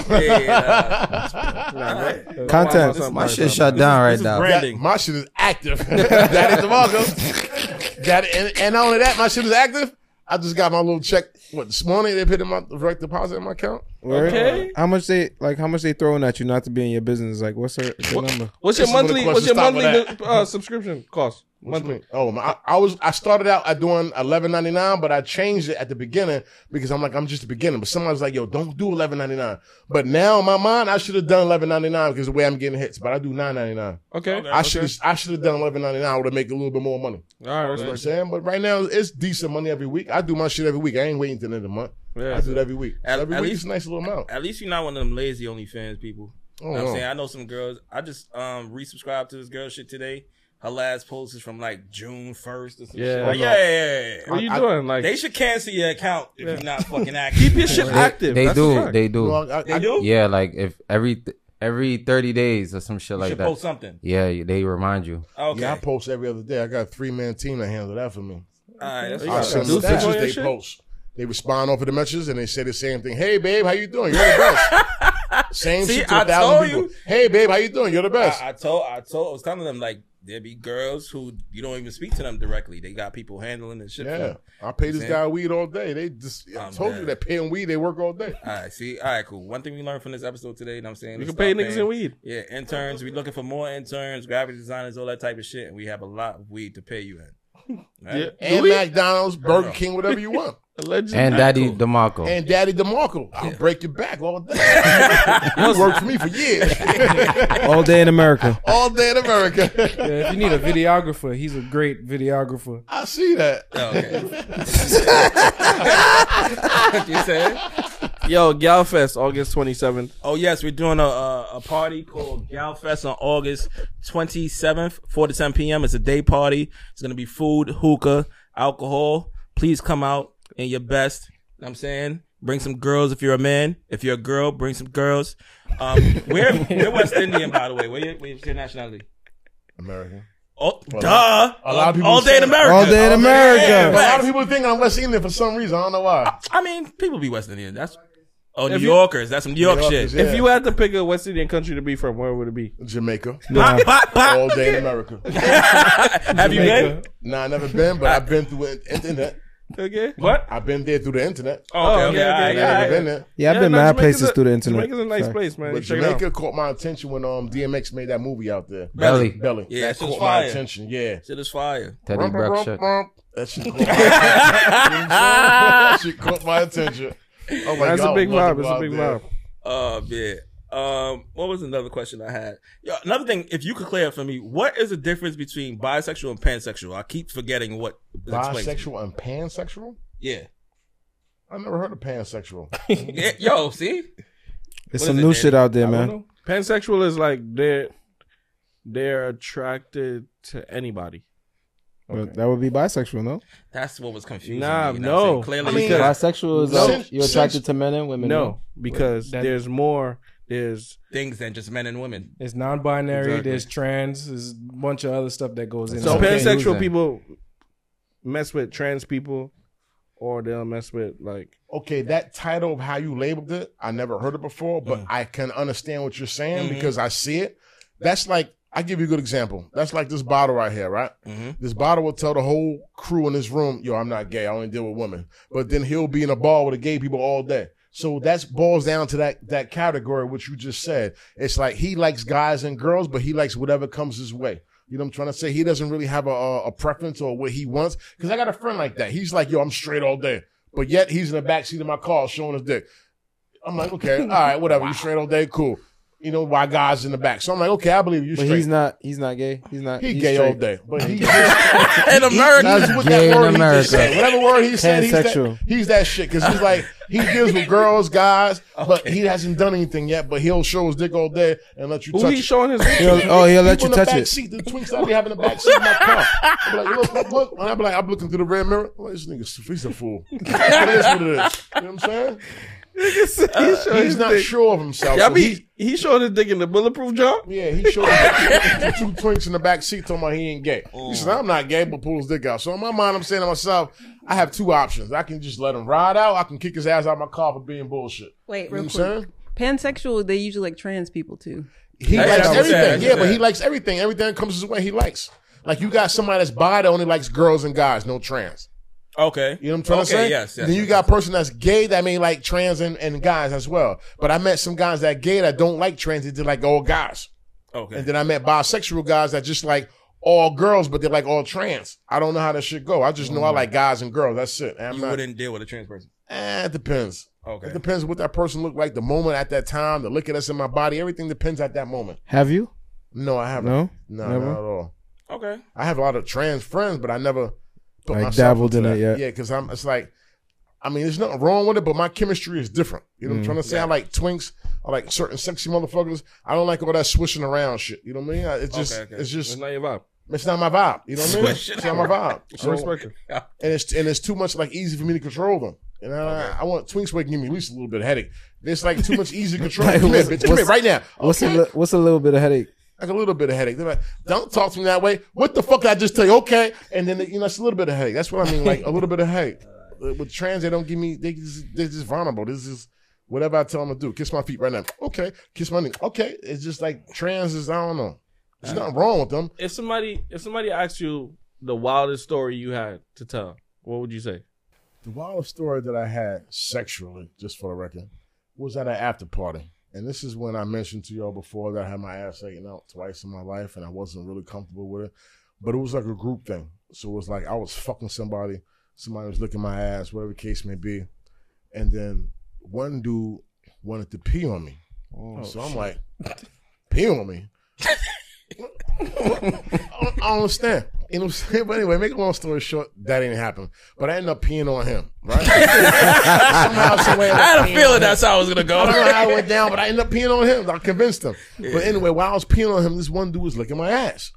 Content. My shit shut down right now. branding. My shit is active. Daddy DeMarco. Daddy, and not only that, my shit is active. I just got my little check. What, this morning they put in my direct deposit in my account. Word? Okay. How much they throwing at you not to be in your business? Like, what's her good number? What's your This is what the monthly? question What's your start with monthly subscription cost? What you Monthly. mean? Oh, I started out at doing $11.99, but I changed it at the beginning because I'm just a beginner. But somebody was like, yo, don't do $11.99. But now in my mind, I should have done $11.99 because the way I'm getting hits. But I do $9.99. Okay. I should have done $11.99. I would have made a little bit more money. All right. You know what I'm saying? But right now, it's decent money every week. I do my shit every week. I ain't waiting till the end of the month. Yeah. I do it every week. So At every week least- it's a nice little amount. At least you're not one of them lazy OnlyFans people. Oh, You know what I'm no. saying? I know some girls. I just resubscribed to this girl shit today. Her last post is from like June 1st or some Yeah, shit. I Like, know. yeah. What are you doing? Like, They should cancel your account if you're not fucking active. keep your shit active. They That's a do. fact. They do. Well, I They do? Yeah, like if every 30 days or some shit You like should that. post something. Yeah, they remind you. Okay. Yeah, I post every other day. I got a 3-man team that handle that for me. All right. That's You I got fine. send some them dudes on messages, your they shit? post. They respond off of the messages and they say the same thing. Hey, babe, how you doing? You're the best. Same See, shit to I 1,000 told people. you. Hey, babe, how you doing? You're the best. I was telling them like there be girls who you don't even speak to them directly. They got people handling this shit. for Yeah, them. I pay this See? guy weed all day. They just I I'm told dead. you that paying weed, they work all day. All right, see, all right, cool. One thing we learned from this episode today, you know what I'm saying? You Let's can pay start niggas paying- in weed. Yeah, interns. We looking for more interns, graphic designers, all that type of shit, and we have a lot of weed to pay you in. Right? Yeah. And we? McDonald's, Burger King, whatever you want. Allegedly. And Daddy DeMarco. And Daddy DeMarco, I'll break your back all day. You worked for me for years. All day in America. All day in America. Yeah, if you need a videographer, he's a great videographer. I see that. What you said? Yo, Galfest, August 27th. Oh yes, we're doing a party called Galfest on August 27th, 4 to 10 p.m. It's a day party. It's gonna be food, hookah, alcohol. Please come out in your best. You know what I'm saying, bring some girls if you're a man. If you're a girl, bring some girls. We're West Indian, by the way. What's your nationality? American. Oh, duh. A lot of people all day in say- America. All day in America. Yeah, But a lot facts. of people think I'm West Indian for some reason. I don't know why. I mean, people be West Indian. That's New If you- Yorkers. That's some New York New Yorkers, shit. yeah. If you had to pick a West Indian country to be from, where would it be? Jamaica. Bop, bop, bop. All day in America. Have you been? Nah, I never been, but I've been through the internet. Okay. What? I've been there through the internet. Oh, okay, okay, okay, okay, all right, I all never right. been there. Yeah, I've been no, mad Jamaica's places a- through the internet. Jamaica's a nice Fact. place, man. But Check it out. Jamaica caught my attention when DMX made that movie out there. Belly. Belly. Yeah, that shit was caught my fire. attention. Yeah. Shit is fire. Teddy Bruckshut. That shit caught my attention. That shit caught my attention. Oh my That's God, a big I love vibe. to It's go a out big there. vibe. Oh man. What was another question I had? Yo, another thing, if you could clear up for me, what is the difference between bisexual and pansexual? I keep forgetting what is explained to me. Bisexual and pansexual? Yeah. I never heard of pansexual. Yeah. Yo, see? There's What some is it, new Danny? shit out there, I don't man. know. Pansexual is like they're attracted to anybody. But that would be bisexual, no? That's what was confusing Nah, me. You know what I'm no. saying? Clearly, I mean, because Bisexual is No. like you're attracted Since- to men and women. No, because That- there's more. There's things than just men and women. There's non-binary. Exactly. There's trans. There's a bunch of other stuff that goes in. so Okay. pansexual Losing. people mess with trans people, or they'll mess with like. Okay, that title of how you labeled it, I never heard it before, but I can understand what you're saying because I see it. That's like, I give you a good example. That's like this bottle right here, right? This bottle will tell the whole crew in this room, yo, I'm not gay. I only deal with women. But then he'll be in a bar with the gay people all day. So that boils down to that category which you just said. It's like he likes guys and girls, but he likes whatever comes his way. You know what I'm trying to say? He doesn't really have a preference or what he wants. Because I got a friend like that. He's like, yo, I'm straight all day. But yet he's in the backseat of my car showing his dick. I'm like, okay, all right, whatever. You straight all day, cool. You know, why guys in the back. So I'm like, okay, I believe you straight. But he's not gay. He's gay straight. all day. But he's in America. He's with Gay that in word he America. just said. Whatever word he said, Pansexual. he's that shit. Because he's like, he deals with girls, guys, but he hasn't done anything yet, but he'll show his dick all day and let you Who touch he it. showing his? He'll let you People in the touch back it. seat, the twinks I be having in the back seat of my car. I be like, look. And I be like, I'm looking through the rear mirror. Well, this nigga, he's a fool. It is what it is. You know what I'm saying? He's not sure of himself. Yeah, so he showing his dick in the bulletproof job. yeah, he showed the two twinks in the back seat talking about he ain't gay. He said, I'm not gay, but pull his dick out. So in my mind, I'm saying to myself, I have two options. I can just let him ride out. I can kick his ass out of my car for being bullshit. Wait, You know real what I'm quick. saying? Pansexual, they usually like trans people too. He That's likes what I'm saying. everything. Yeah, but he likes everything. Everything that comes his way, he likes. Like you got somebody that's bi that only likes girls and guys, no trans. Okay. You know what I'm trying to say? Yes. Then you got a person that's gay that may like trans and guys as well. But I met some guys that gay that don't like trans, they like all guys. Okay. And then I met bisexual guys that just like all girls, but they're like all trans. I don't know how that shit go. I just know I like guys and girls. That's it. And I'm You not, wouldn't deal with a trans person. it depends. Okay. It depends what that person look like, the moment at that time, the look at us in my body. Everything depends at that moment. Have you? No, I haven't. No? No, Never? not at all. Okay. I have a lot of trans friends, but I never put Like myself dabbled into in that. it yet? Yeah, because it's like, I mean, there's nothing wrong with it, but my chemistry is different. You know what I'm trying to say? I like twinks. I like certain sexy motherfuckers. I don't like all that swishing around shit. You know what I mean? It's just, Okay. it's just, That's not your vibe. it's not my vibe. You know what I mean? Swishing It's not my vibe. I So, respect it. and it's too much like easy for me to control them. And I want twinks where it can give me at least a little bit of headache. It's like too much easy control. Like, Come here, what's- bitch. Come here right now. What's Okay? what's a little bit of headache? Like a little bit of headache. They're like, don't talk to me that way. What the fuck did I just tell you? Okay. And then, it's a little bit of headache. That's what I mean. Like a little bit of headache. With trans, they don't give me, they're just vulnerable. This is whatever I tell them to do. Kiss my feet right now. Okay. Kiss my knee. Okay. It's just like trans is, I don't know. There's nothing wrong with them. If somebody asks you the wildest story you had to tell, what would you say? The wildest story that I had sexually, just for the record, was at an after party. And this is when I mentioned to y'all before that I had my ass taken out twice in my life and I wasn't really comfortable with it. But it was like a group thing. So it was like I was fucking somebody was licking my ass, whatever the case may be. And then one dude wanted to pee on me. So I'm like, pee on me? I don't understand. You know what I'm saying? But anyway, make a long story short, that didn't happen. But I ended up peeing on him, right? Somehow, some way, I had a feeling that's how it was gonna go. I don't know how it went down, but I ended up peeing on him. I convinced him. But anyway, while I was peeing on him, this one dude was licking my ass.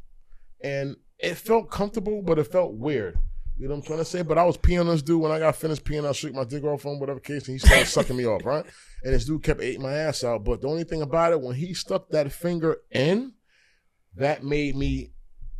And it felt comfortable, but it felt weird. You know what I'm trying to say? But I was peeing on this dude. When I got finished peeing, I shook my dick off on whatever case, and he started sucking me off, right? And this dude kept eating my ass out. But the only thing about it, when he stuck that finger in, that made me,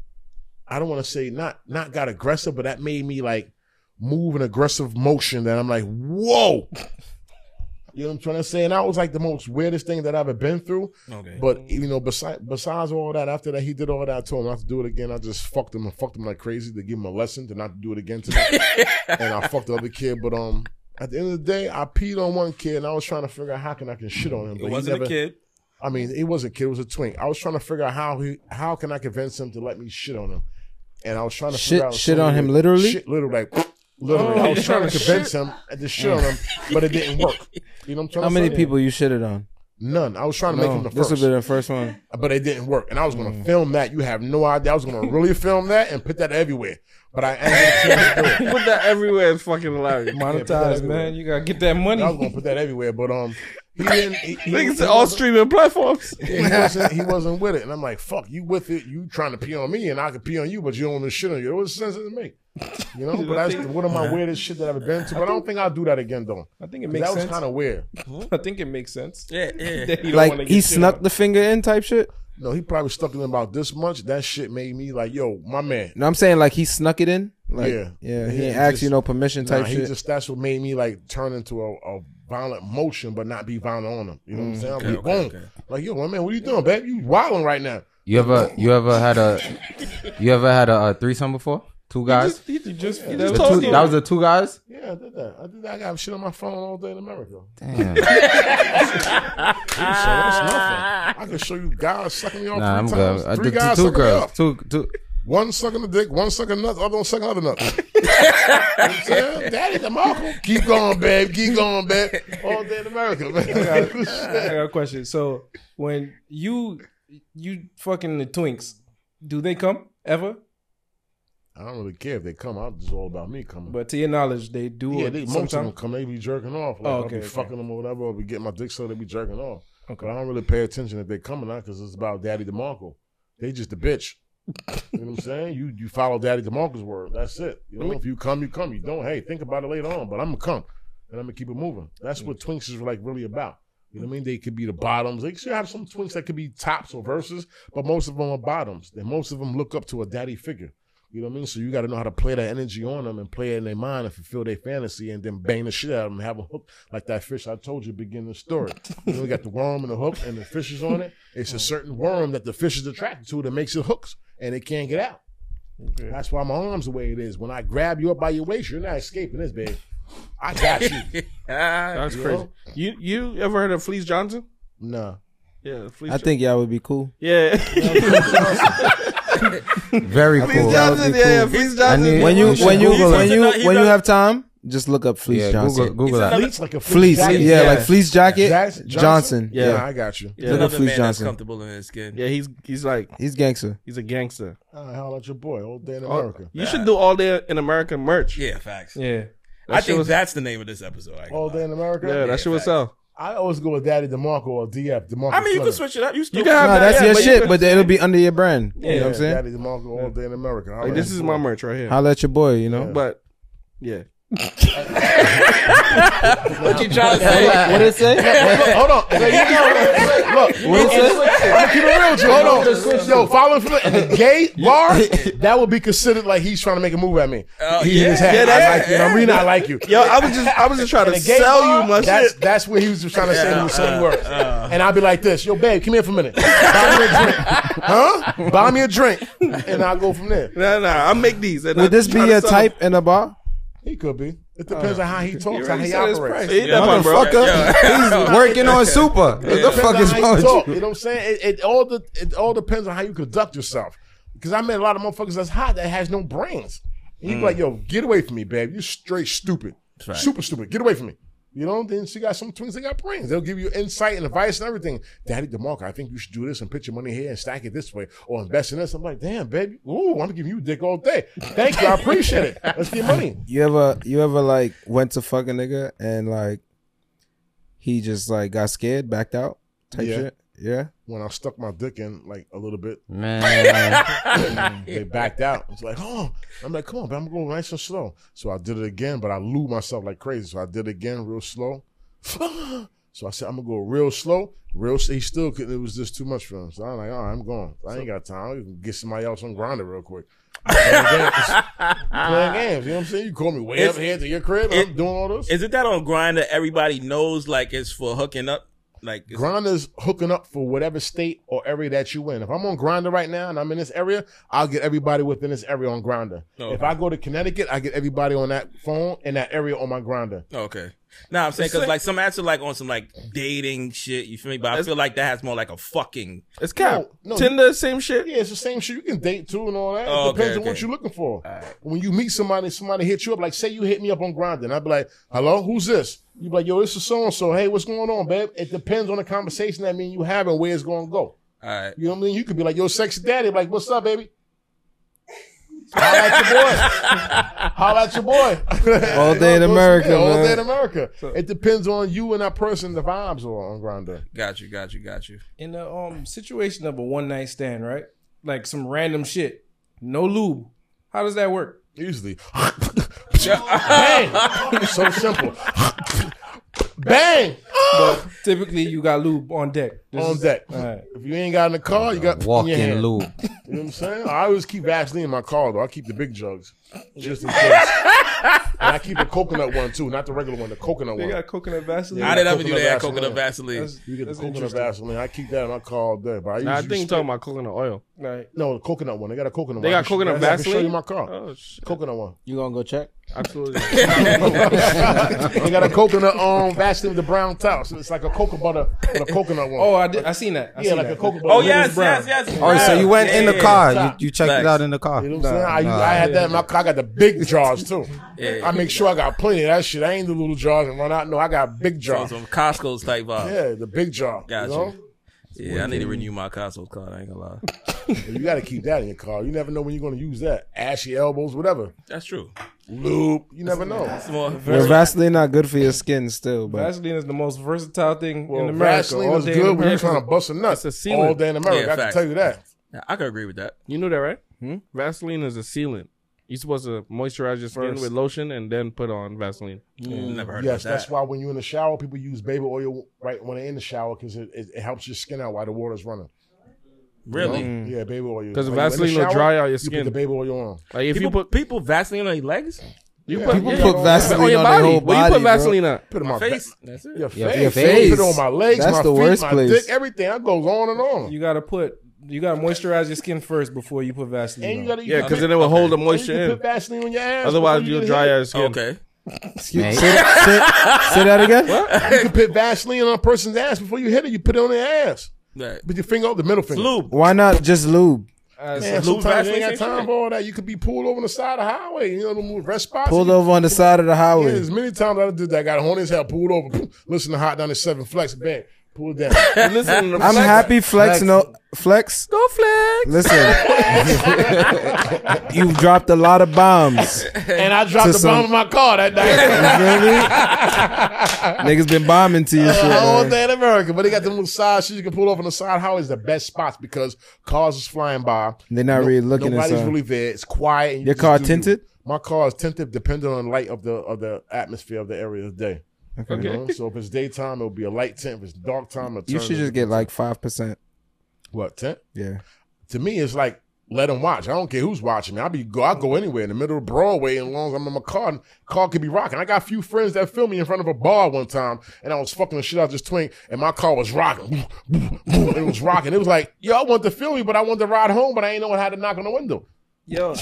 I don't want to say not got aggressive, but that made me like move an aggressive motion that I'm like, whoa. You know what I'm trying to say? And that was like the most weirdest thing that I've ever been through. Okay. But, besides all that, after that, he did all that, I told him not to do it again. I just fucked him like crazy to give him a lesson to not do it again to me. And I fucked the other kid. But at the end of the day, I peed on one kid, and I was trying to figure out how I can shit on him. But It wasn't a kid. I mean, it was a kid. It was a twink. I was trying to figure out how can I convince him to let me shit on him. And I was trying to figure out. Shit on him literally? Shit, literally, like, literally. I was trying to convince him to shit on him, but it didn't work. You know what I'm trying How to many say? people you shitted on? None. I was trying to make him the This first. will be the first one. But it didn't work. And I was going to film that. You have no idea. I was going to really film that and put that everywhere. But I ain't going to do it. Put that everywhere is fucking hilarious. Monetize, man. You gotta get that money. I was going to put that everywhere. But he didn't. He Niggas all streaming platforms. he wasn't with it. And I'm like, fuck, you with it. You trying to pee on me and I can pee on you, but you don't want to shit on you. What's the sense does it make? You know? But that's one of my weirdest shit that I've ever been to. But I don't think I'll do that again, though. I think it 'Cause makes that was sense. kind of weird. I think it makes sense. Yeah. That you don't wanna Like get he shit snuck on. the finger in type shit. No, he probably stuck it in about this much. That shit made me like, yo, my man. No, I'm saying like he snuck it in. Like, Yeah. He Yeah, ain't he asked just- you no permission type shit. That's what made me like turn into a violent motion, but not be violent on him. You know what I'm saying? I'm like, boom. Like, yo, my man, what are you doing, babe? You wilding right now. You ever had a threesome before? 2 guys. He just The told two, you. that was the 2 guys. Yeah, I did that. I got shit on my phone all day in America. Damn. So that's nothing. I can show you guys sucking me off Nah, I'm 3 good. times. I 3 did guys 2 sucking me girls. off. Two. One sucking the dick, one sucking nuts, other one sucking other nuts. You know what I'm saying? Daddy DeMarco. Keep going, babe. Keep going, babe. All day in America, man. I got a question. So when you fucking the twinks, do they come ever? I don't really care if they come. I'm just all about me coming. But to your knowledge, they do. Yeah, it most of them sometimes. come. They be jerking off. Like, Oh, okay, I'll be okay. fucking them or whatever. Or be getting my dick so they be jerking off. Okay. But I don't really pay attention if they coming out because it's about Daddy DeMarco. They just a bitch. You know what I'm saying? You follow Daddy DeMarco's word. That's it. You know, if you come, you come. You don't. Hey, think about it later on. But I'm gonna come and I'm gonna keep it moving. That's what twinks is like really about. You know what I mean? They could be the bottoms. They should have some twinks that could be tops or verses, but most of them are bottoms. And most of them look up to a daddy figure. You know what I mean? So you got to know how to play that energy on them and play it in their mind and fulfill their fantasy and then bang the shit out of them and have a hook like that fish I told you beginning the story. You know, you got the worm and the hook and the fish is on it. It's a certain worm that the fish is attracted to that makes it hooks and it can't get out. Okay. That's why my arm's the way it is. When I grab you up by your waist, you're not escaping this, babe. I got you. That's You crazy. know? You ever heard of Fleece Johnson? Nah. Yeah, Fleece. I think y'all would be cool. Yeah. Very cool. Fleece Johnson. Yeah, Fleece I Johnson. need- When you You should when you Google it. when you have time, just look up Fleece Yeah, Johnson. Google that. Fleece like a Fleece, jacket. yeah, Yeah. like fleece jacket. Johnson? Yeah. Yeah, I got you. Yeah. Look up Another Fleece man that's Johnson. comfortable in his skin. Yeah, he's like He's gangster. he's a gangster. Holla at your boy all day in Oh, America. you should do all day in America merch. Yeah, facts. Yeah. I shit think was- that's the name of this episode. I ain't gonna All lie. day in America? Yeah, that shit would sell. I always go with Daddy DeMarco or DF. DeMarco I mean, you Fleming. can switch it up. You still You can have No, that, that's yeah, your but shit, but it'll be under your brand. You know what I'm saying? Daddy DeMarco all day in America. Holla Like, this at is your my boy. merch right here. Holla at your boy, you know. But yeah, What you trying to say? What did it say? Look, hold on. Look, I'm gonna keep it real with you. Hold on. Yo, follow him from the gay bar, that would be considered like he's trying to make a move at me. He hit his head. Yeah, I that's- like you. I really not like you. yo, I was just trying to In a gay sell bar, you my that's, shit. That's what he was just trying to say to me certain words. And I'd be like this, yo, babe, come here for a minute. Buy me a drink. Huh? Buy me a drink. And I'll go from there. Nah, I make these. And Would I'm this be trying to your sell type in a bar? He could be. It depends on how he talks, how already he said his operates. price. Ain't that fun, bro? Motherfucker, he's working on super. What the fuck is Depends on wrong how with you talk. you? You know what I'm saying? It all depends on how you conduct yourself. Because I met a lot of motherfuckers that's hot that has no brains. And you be like, yo, get away from me, babe. You're straight stupid. right. Super stupid. Get away from me. You know, then she got some twins that got brains. They'll give you insight and advice and everything. Daddy DeMarco, I think you should do this and put your money here and stack it this way or invest in this. I'm like, damn, baby. Ooh, I'm gonna give you a dick all day. Thank you. I appreciate it. Let's get money. You ever like went to fuck a nigga and like he just like got scared, backed out type Yeah. shit? Yeah. When I stuck my dick in like a little bit, Man, they backed out. It's like, oh, I'm like, come on, man, I'm going nice and slow. So I did it again, but I lubed myself like crazy. So I did it again real slow. So I said, I'm gonna go real slow. He still couldn't. It was just too much for him. So I'm like, all right, I'm going. I ain't got time. I can get somebody else on Grindr real quick. Playing games. You know what I'm saying? You call me way up here to your crib. I'm doing all this. Is it that on Grindr everybody knows like it's for hooking up? Like it's- Grindr's hooking up for whatever state or area that you in. If I'm on Grindr right now and I'm in this area, I'll get everybody within this area on Grindr. Okay. If I go to Connecticut, I get everybody on that phone in that area on my Grindr. Okay. Nah, I'm saying because like some apps are like on some like dating shit. You feel me? But I feel like that has more like a fucking. It's cap. No, Tinder, same shit. Yeah, it's the same shit. You can date too and all that. Oh, It depends okay, on what okay. you're looking for. When you meet somebody hit you up, like say you hit me up on Grindr, and I'd be like, hello, who's this? You be like, yo, this is so-and-so. Hey, what's going on, babe? It depends on the conversation that me and you have and where it's going to go. All right. You know what I mean? You could be like, yo, sexy daddy. Like, what's up, baby? Holla at your boy. Holla at your boy. All day in America, Yeah, all man. day in America. It depends on you and that person, the vibes are on Grindr. Got you. In the situation of a one night stand, right? Like some random shit, no lube. How does that work? Easily. Bang! So simple. Bang! But typically, you got lube on deck. This On is- deck. All right. If you ain't got in the car, you got walk in your in hand. lube. You know what I'm saying? I always keep Vaseline in my car, though. I keep the big jugs. Just in case. And I keep a coconut one too, not the regular one, the coconut They one. got coconut Vaseline. I didn't ever do Coconut that. Vaseline. Coconut Vaseline. You get the That's coconut interesting. Vaseline. I keep that in my car all day. But I Nah, I usually think you're stick- talking about coconut oil. Right. No, the coconut one. They got a coconut They one. got coconut I can show Vaseline? you my car. Oh, shit. Coconut one. You gonna go check? Absolutely. They got a coconut Vaseline with the brown top. So it's like a cocoa butter with a coconut one. Oh, I seen that. I yeah, seen like that. a cocoa butter. Oh with yes, brown. yes, yes. Oh, so you went in the car. Stop. You checked Facts. it out in the car. You know what I'm saying? I had that in my car. I got the big jars too. Yeah. I make sure I got plenty of that shit. I ain't the little jars and run out. No, I got big So jars. some Costco's type vibe. Yeah, the big jar. Got you know? you. Yeah, I need to renew my Costco's card. I ain't gonna lie. You got to keep that in your car. You never know when you're going to use that. Ashy elbows, whatever. That's true. Lube. You never know. It's more. Well, Vaseline not good for your skin still, but Vaseline is the most versatile thing Well, in America. Vaseline all is day good in when you're America. trying to bust a nut It's a sealant. all day in America. Yeah, I can facts. tell you that. I could agree with that. You knew that, right? Vaseline is a sealant. You're supposed to moisturize your skin First. with lotion and then put on Vaseline. Never heard Yes, about that's that. why when you're in the shower, people use baby oil right when they're in the shower because it helps your skin out while the water's running. Really? Yeah, baby oil. 'Cause When you're in the Vaseline will shower, dry out your You skin. put the baby oil on. Like if People you put Vaseline on their legs, Yeah. people put Vaseline on your on body, their whole where you body, put bro. Vaseline on? Put it on my my face. That's it. Your Your face. face. Put it on my legs, That's my the feet, worst my place. dick, everything. That goes on and on. You gotta moisturize your skin first before you put Vaseline And on. you gotta Yeah, because then it will hold the you moisture can in. put Vaseline on your ass. Otherwise, before you'll get dry hit. out your skin. Okay. Excuse, say that again. You can put Vaseline on a person's ass before you hit it. You put it on their ass. Right. Put your finger up the middle finger. Lube. Why not just lube? Man, Lube sometimes you Vaseline, ain't got same time shit. for all that. You could be pulled over on the side of the highway. You know, the rest spots. Pulled You- over on the side of the Yeah, highway. there's many times I did that. I got a horn in his head, pulled over, listen to Hot 97 Flex, bang, pull it down. Listen, I'm happy Flex. No Flex. Go flex. Listen, you've dropped a lot of bombs. And I dropped To the some- bomb in my car that night. Niggas been bombing to you. Shit, All man. day in America. But they got them little side shit you can pull off on the side highways, the best spots because cars is flying by. They're not really looking Nobody's inside. really there. It's quiet. And you Your just car do you. tinted? My car is tinted depending on the light of the atmosphere of the area of the day. Okay. You know? So if it's daytime, it'll be a light tint. If it's dark time, it'll You turn should just into- get like 5%. what tint? Yeah. To me, it's like let them watch. I don't care who's watching me. I'll go anywhere in the middle of Broadway, and as long as I'm in my car, car could be rocking. I got a few friends that filmed me in front of a bar one time, and I was fucking the shit out of this twink, and my car was rocking. It was rocking. It was like, yo, I want to film me, but I wanted to ride home, but I ain't know how to knock on the window. Yo,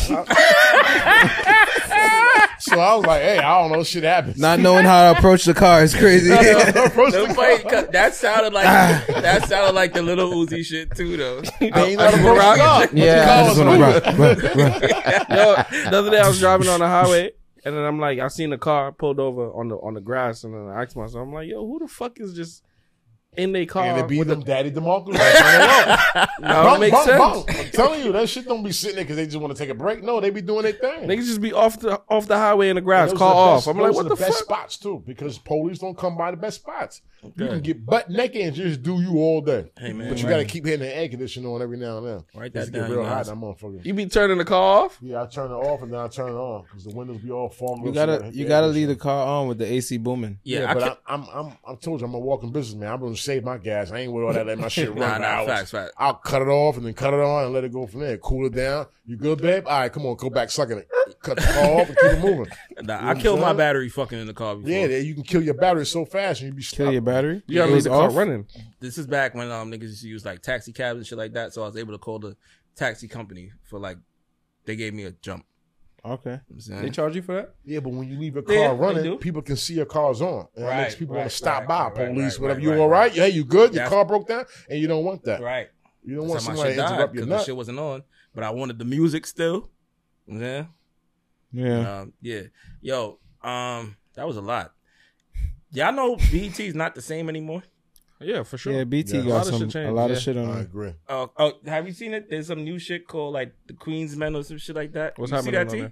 So I was like, hey, I don't know, shit happens. Not knowing how to approach the car is crazy. Approach No, the wait, car. 'cause that sounded like the little Uzi shit too, though. They ain't know how to approach the car. Yeah. The I car just was want moving. to run. Yo, the other day I was driving on the highway and then I'm like, I seen a car pulled over on the grass and then I asked myself, I'm like, yo, who the fuck is just in their car? And it be with them the, daddy DeMarcus. no, it makes sense. I'm telling you, that shit don't be sitting there because they just want to take a break. No, they be doing their thing. Niggas just be off the highway in the grass, Those call are the off. best- I'm like, those what are the best fuck? spots too, because police don't come by the best spots. You can get butt naked and just do you all day. Hey, man. But you got to keep hitting the air conditioner on every now and then. Write It's that get down, real you hot, guys. that motherfucker. You be turning the car off? Yeah, I turn it off and then I turn it on because the windows be all fogged. You up, so gotta hit you the gotta air leave the conditioner. car on with the AC booming. Yeah, but I told you I'm a walking businessman. I'm gonna save my gas. I ain't with all that. Let my shit run for Nah, hours. facts. I'll cut it off and then cut it on and let it go from there. Cool it down. You good, babe? All right, come on, go back sucking it. Cut the car off and keep it moving. Nah, I killed my battery fucking in the car before. Yeah, you can kill your battery so fast and you be Kill your battery. You gotta It leave was the car off? running. This is back when niggas used to use like taxi cabs and shit like that. So I was able to call the taxi company for like they gave me a jump. Okay. You know what I'm saying? they charge you for that? Yeah, but when you leave your Yeah, car they running, do. people can see your car's on. And that makes Right, people right, want to stop right, by, right, police, right, whatever. right, You right, all right? Yeah, you good? Your That's- car broke down? And you don't want that. Right. You don't want So my somebody shit to died interrupt your because the nut. shit wasn't on. But I wanted the music still. Yeah. Yeah. Yeah. Yo, that was a lot. Y'all know BET is not the same anymore. Yeah, for sure. Yeah, BT Yeah. A got lot of some shit changed, a lot of yeah. shit on I it. agree. Oh, have you seen it? There's some new shit called like the Queen's Men or some shit like that. What's You see happening that, on T? there?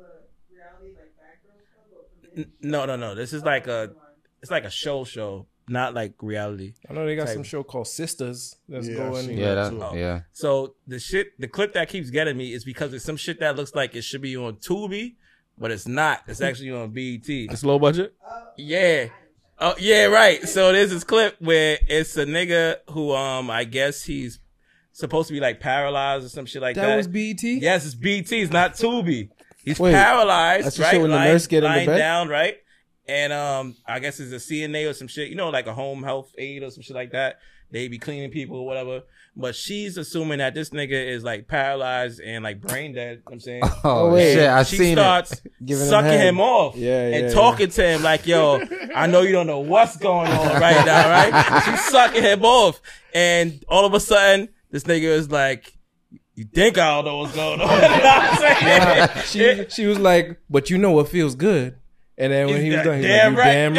No. This is like it's like a show, not like reality. I know they got Type. some show called Sisters that's Yeah, I've going. seen Yeah, that that, too. yeah. So the clip that keeps getting me is because it's some shit that looks like it should be on Tubi, but it's not. It's actually on BET. It's low budget? Yeah. Oh yeah, right. So there's this clip where it's a nigga who I guess he's supposed to be like paralyzed or some shit like that. That was BET. Yes, it's BET. It's not Tubi. He's Wait, paralyzed, that's the right? shit when the nurse get in the lying bed? down, right? And I guess it's a CNA or some shit, like a home health aide or some shit like that. They be cleaning people or whatever. But she's assuming that this nigga is like paralyzed and like brain dead. You know what I'm saying? Oh, And shit, I she seen starts Giving him sucking head. him off and talking to him like, yo, I know you don't know what's going on right now, right? She's sucking him off. And all of a sudden, this nigga is like, you think I don't know what's going on? You know what I'm saying? She was like, but you know what feels good. And then when he was done, he was like, damn you right. damn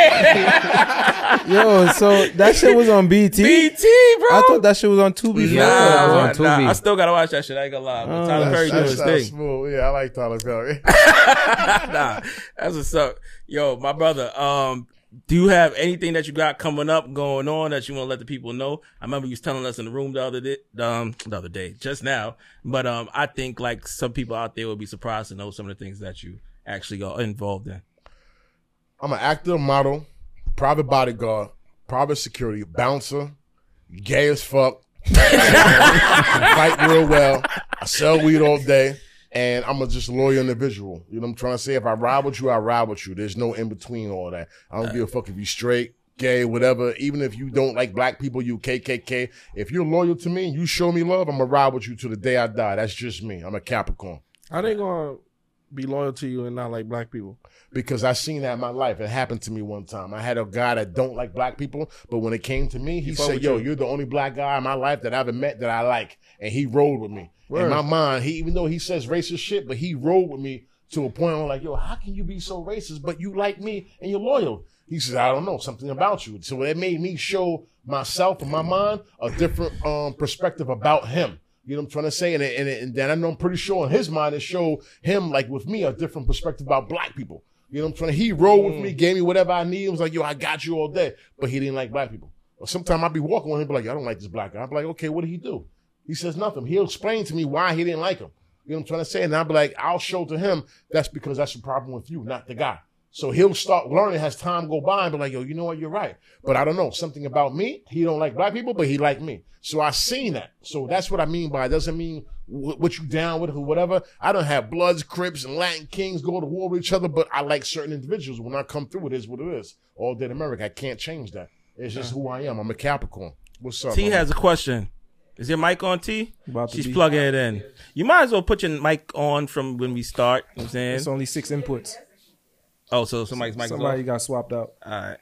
right. Yo, so that shit was on BT. BT, bro. I thought that shit was on Tubi. Nah, on Tubi. I still gotta watch that shit. I ain't gonna lie. But Tyler Perry doing his That's thing. smooth. Yeah, I like Tyler Perry. Nah, that's what's up. Yo, my brother, do you have anything that you got coming up, going on that you want to let the people know? I remember you was telling us in the room the other day, just now. But I think like some people out there would be surprised to know some of the things that you actually are involved in. I'm an actor, model, private bodyguard, private security, bouncer, gay as fuck, fight real well. I sell weed all day, and I'm just a loyal individual. You know what I'm trying to say? If I ride with you, I ride with you. There's no in between all that. I don't give a fuck if you straight, gay, whatever. Even if you don't like black people, you KKK. If you're loyal to me and you show me love, I'm gonna ride with you to the day I die. That's just me. I'm a Capricorn. How they gonna be loyal to you and not like black people? Because I seen that in my life. It happened to me one time. I had a guy that don't like black people, but when it came to me, he fuck said, with yo, you. you're the only black guy in my life that I ever met that I like. And he rolled with me. Word. In my mind, even though he says racist shit, but he rolled with me to a point where I'm like, yo, how can you be so racist, but you like me and you're loyal? He says, I don't know, something about you. So it made me show myself and my mind a different perspective about him. You know what I'm trying to say? And then I know I'm pretty sure in his mind it showed him, like with me, a different perspective about black people. You know what I'm trying to He rolled with me, gave me whatever I need. He was like, yo, I got you all day. But he didn't like black people. Or sometimes I'd be walking with him and be like, I don't like this black guy. I'd be like, okay, what did he do? He says nothing. He'll explain to me why he didn't like him. You know what I'm trying to say? And I'll be like, I'll show to him that's because that's the problem with you, not the guy. So he'll start learning as time go by and be like, yo, you know what? You're right. But I don't know. Something about me. He don't like black people, but he like me. So I seen that. So that's what I mean by it. Doesn't mean what you down with or whatever. I don't have Bloods, Crips, and Latin Kings go to war with each other, but I like certain individuals. When I come through, it is what it is. All day in America. I can't change that. It's just who I am. I'm a Capricorn. What's up? T man? has a question. Is your mic on, T? About to She's be. plugging it in. You might as well put your mic on from when we start. You know what I'm saying? It's only 6 inputs. Oh, so somebody's mic is Somebody on? got swapped out. All right.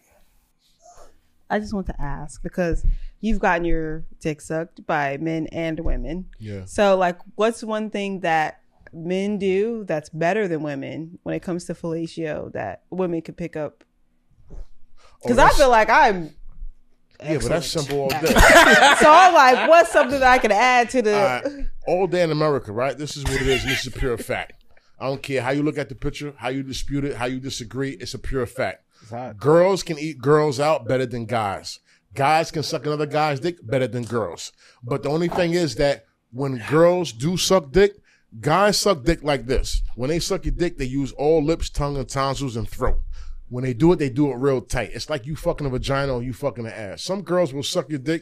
I just want to ask because you've gotten your dick sucked by men and women. Yeah. So, like, what's one thing that men do that's better than women when it comes to fellatio that women could pick up? Because I feel like I'm. Yeah, but that's simple all day. So I'm like, what's something that I could add to the? All day in America, right? This is what it is. And this is a pure fact. I don't care how you look at the picture, how you dispute it, how you disagree. It's a pure fact. Girls can eat girls out better than guys. Guys can suck another guy's dick better than girls. But the only thing is that when girls do suck dick, guys suck dick like this. When they suck your dick, they use all lips, tongue, and tonsils and throat. When they do it real tight. It's like you fucking a vagina or you fucking an ass. Some girls will suck your dick.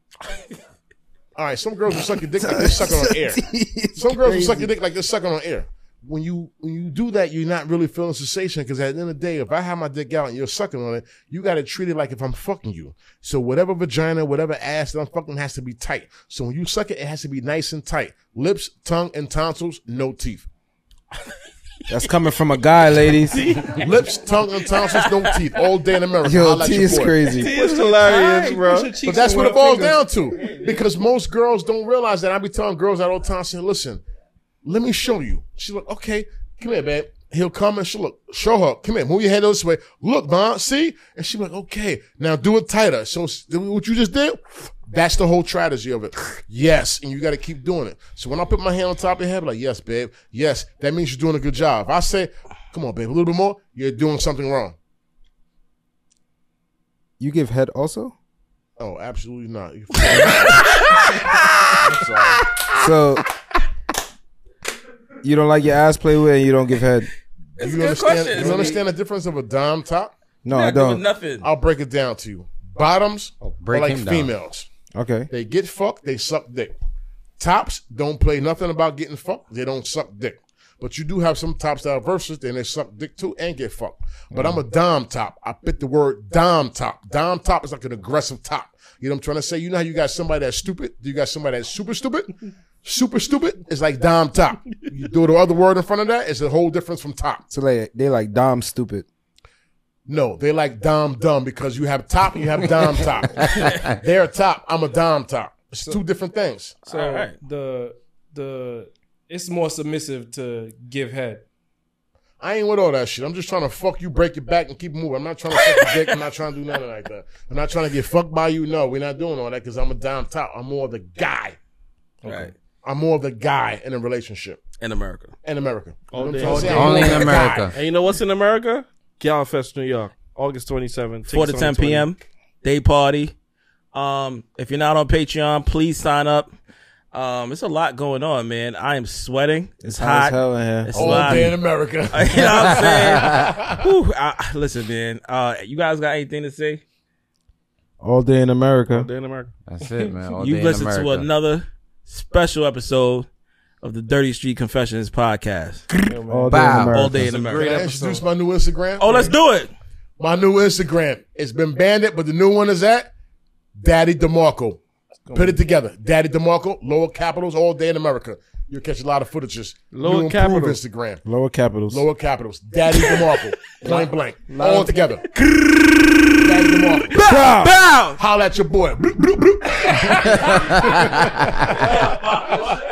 All right, some girls will suck your dick like they're sucking on air. Some girls will suck your dick like they're sucking on air. When you do that, you're not really feeling sensation because at the end of the day, if I have my dick out and you're sucking on it, you got to treat it like if I'm fucking you. So whatever vagina, whatever ass that I'm fucking has to be tight. So when you suck it, it has to be nice and tight. Lips, tongue, and tonsils, no teeth. That's coming from a guy, ladies. Lips, tongue, and tonsils, no teeth. All day in America. Yo, Holla at T your is boy. crazy. It's hilarious, bro. But that's what it boils down to. Because most girls don't realize that. I be telling girls that all the time, saying, listen, let me show you. She's like, okay, come here, babe. He'll come and she'll look, show her, come here, move your head this way. Look, Mom, see? And she's like, okay, now do it tighter. So what you just did, that's the whole strategy of it. Yes, and you got to keep doing it. So when I put my hand on top of your head, I'm like, yes, babe, yes, that means you're doing a good job. If I say, come on, babe, a little bit more, you're doing something wrong. You give head also? Oh, absolutely not. I'm sorry. So you don't like your ass played with and you don't give head? It's You a good question. you understand the difference of a dime top? No, Not I doing don't. nothing. I'll break it down to you. Bottoms break are like him down. females. Okay. They get fucked, they suck dick. Tops don't play nothing about getting fucked, they don't suck dick. But you do have some tops that are versatile and they suck dick too and get fucked. But I'm a dom top. I fit the word dom top. Dom top is like an aggressive top. You know what I'm trying to say? You know how you got somebody that's stupid? You got somebody that's super stupid? Super stupid is like dom top. You do the other word in front of that, it's a whole difference from top. So they like Dom stupid. No, they like dom dumb because you have top and you have dom top. They're a top. I'm a dom top. It's two different things. So Alright. the it's more submissive to give head. I ain't with all that shit. I'm just trying to fuck you, break your back, and keep moving. I'm not trying to fuck your dick. I'm not trying to do nothing like that. I'm not trying to get fucked by you. No, we're not doing all that because I'm a dom top. I'm more the guy. Right. I'm more the guy in a relationship. In America. In America. All You know day, what I'm all saying? day. I'm Only more in the guy. America. And you know what's in America? Galfest, New York, August 27th. 4 to 10 p.m. Day party. If you're not on Patreon, please sign up. It's a lot going on, man. I am sweating. It's hot. as hell in here. It's All hot. day in America. You know what I'm saying? Whew, listen, man. You guys got anything to say? All day in America. All day in America. That's it, man. All You've day in listened to America. another special episode of the Dirty Street Confessions podcast. All day in Bow. America. All day in Can America. I introduce my new Instagram? Oh, let's do it. My new Instagram. It's been banned, but the new one is at Daddy DeMarco. Put it together. Daddy DeMarco, lower capitals, all day in America. You'll catch a lot of footages. Lower New improved capitals. Instagram. Lower capitals. Lower capitals. Daddy DeMarco. Point blank. All together. Daddy DeMarco. Bow. Holla at your boy. Bloop, bloop, bloop.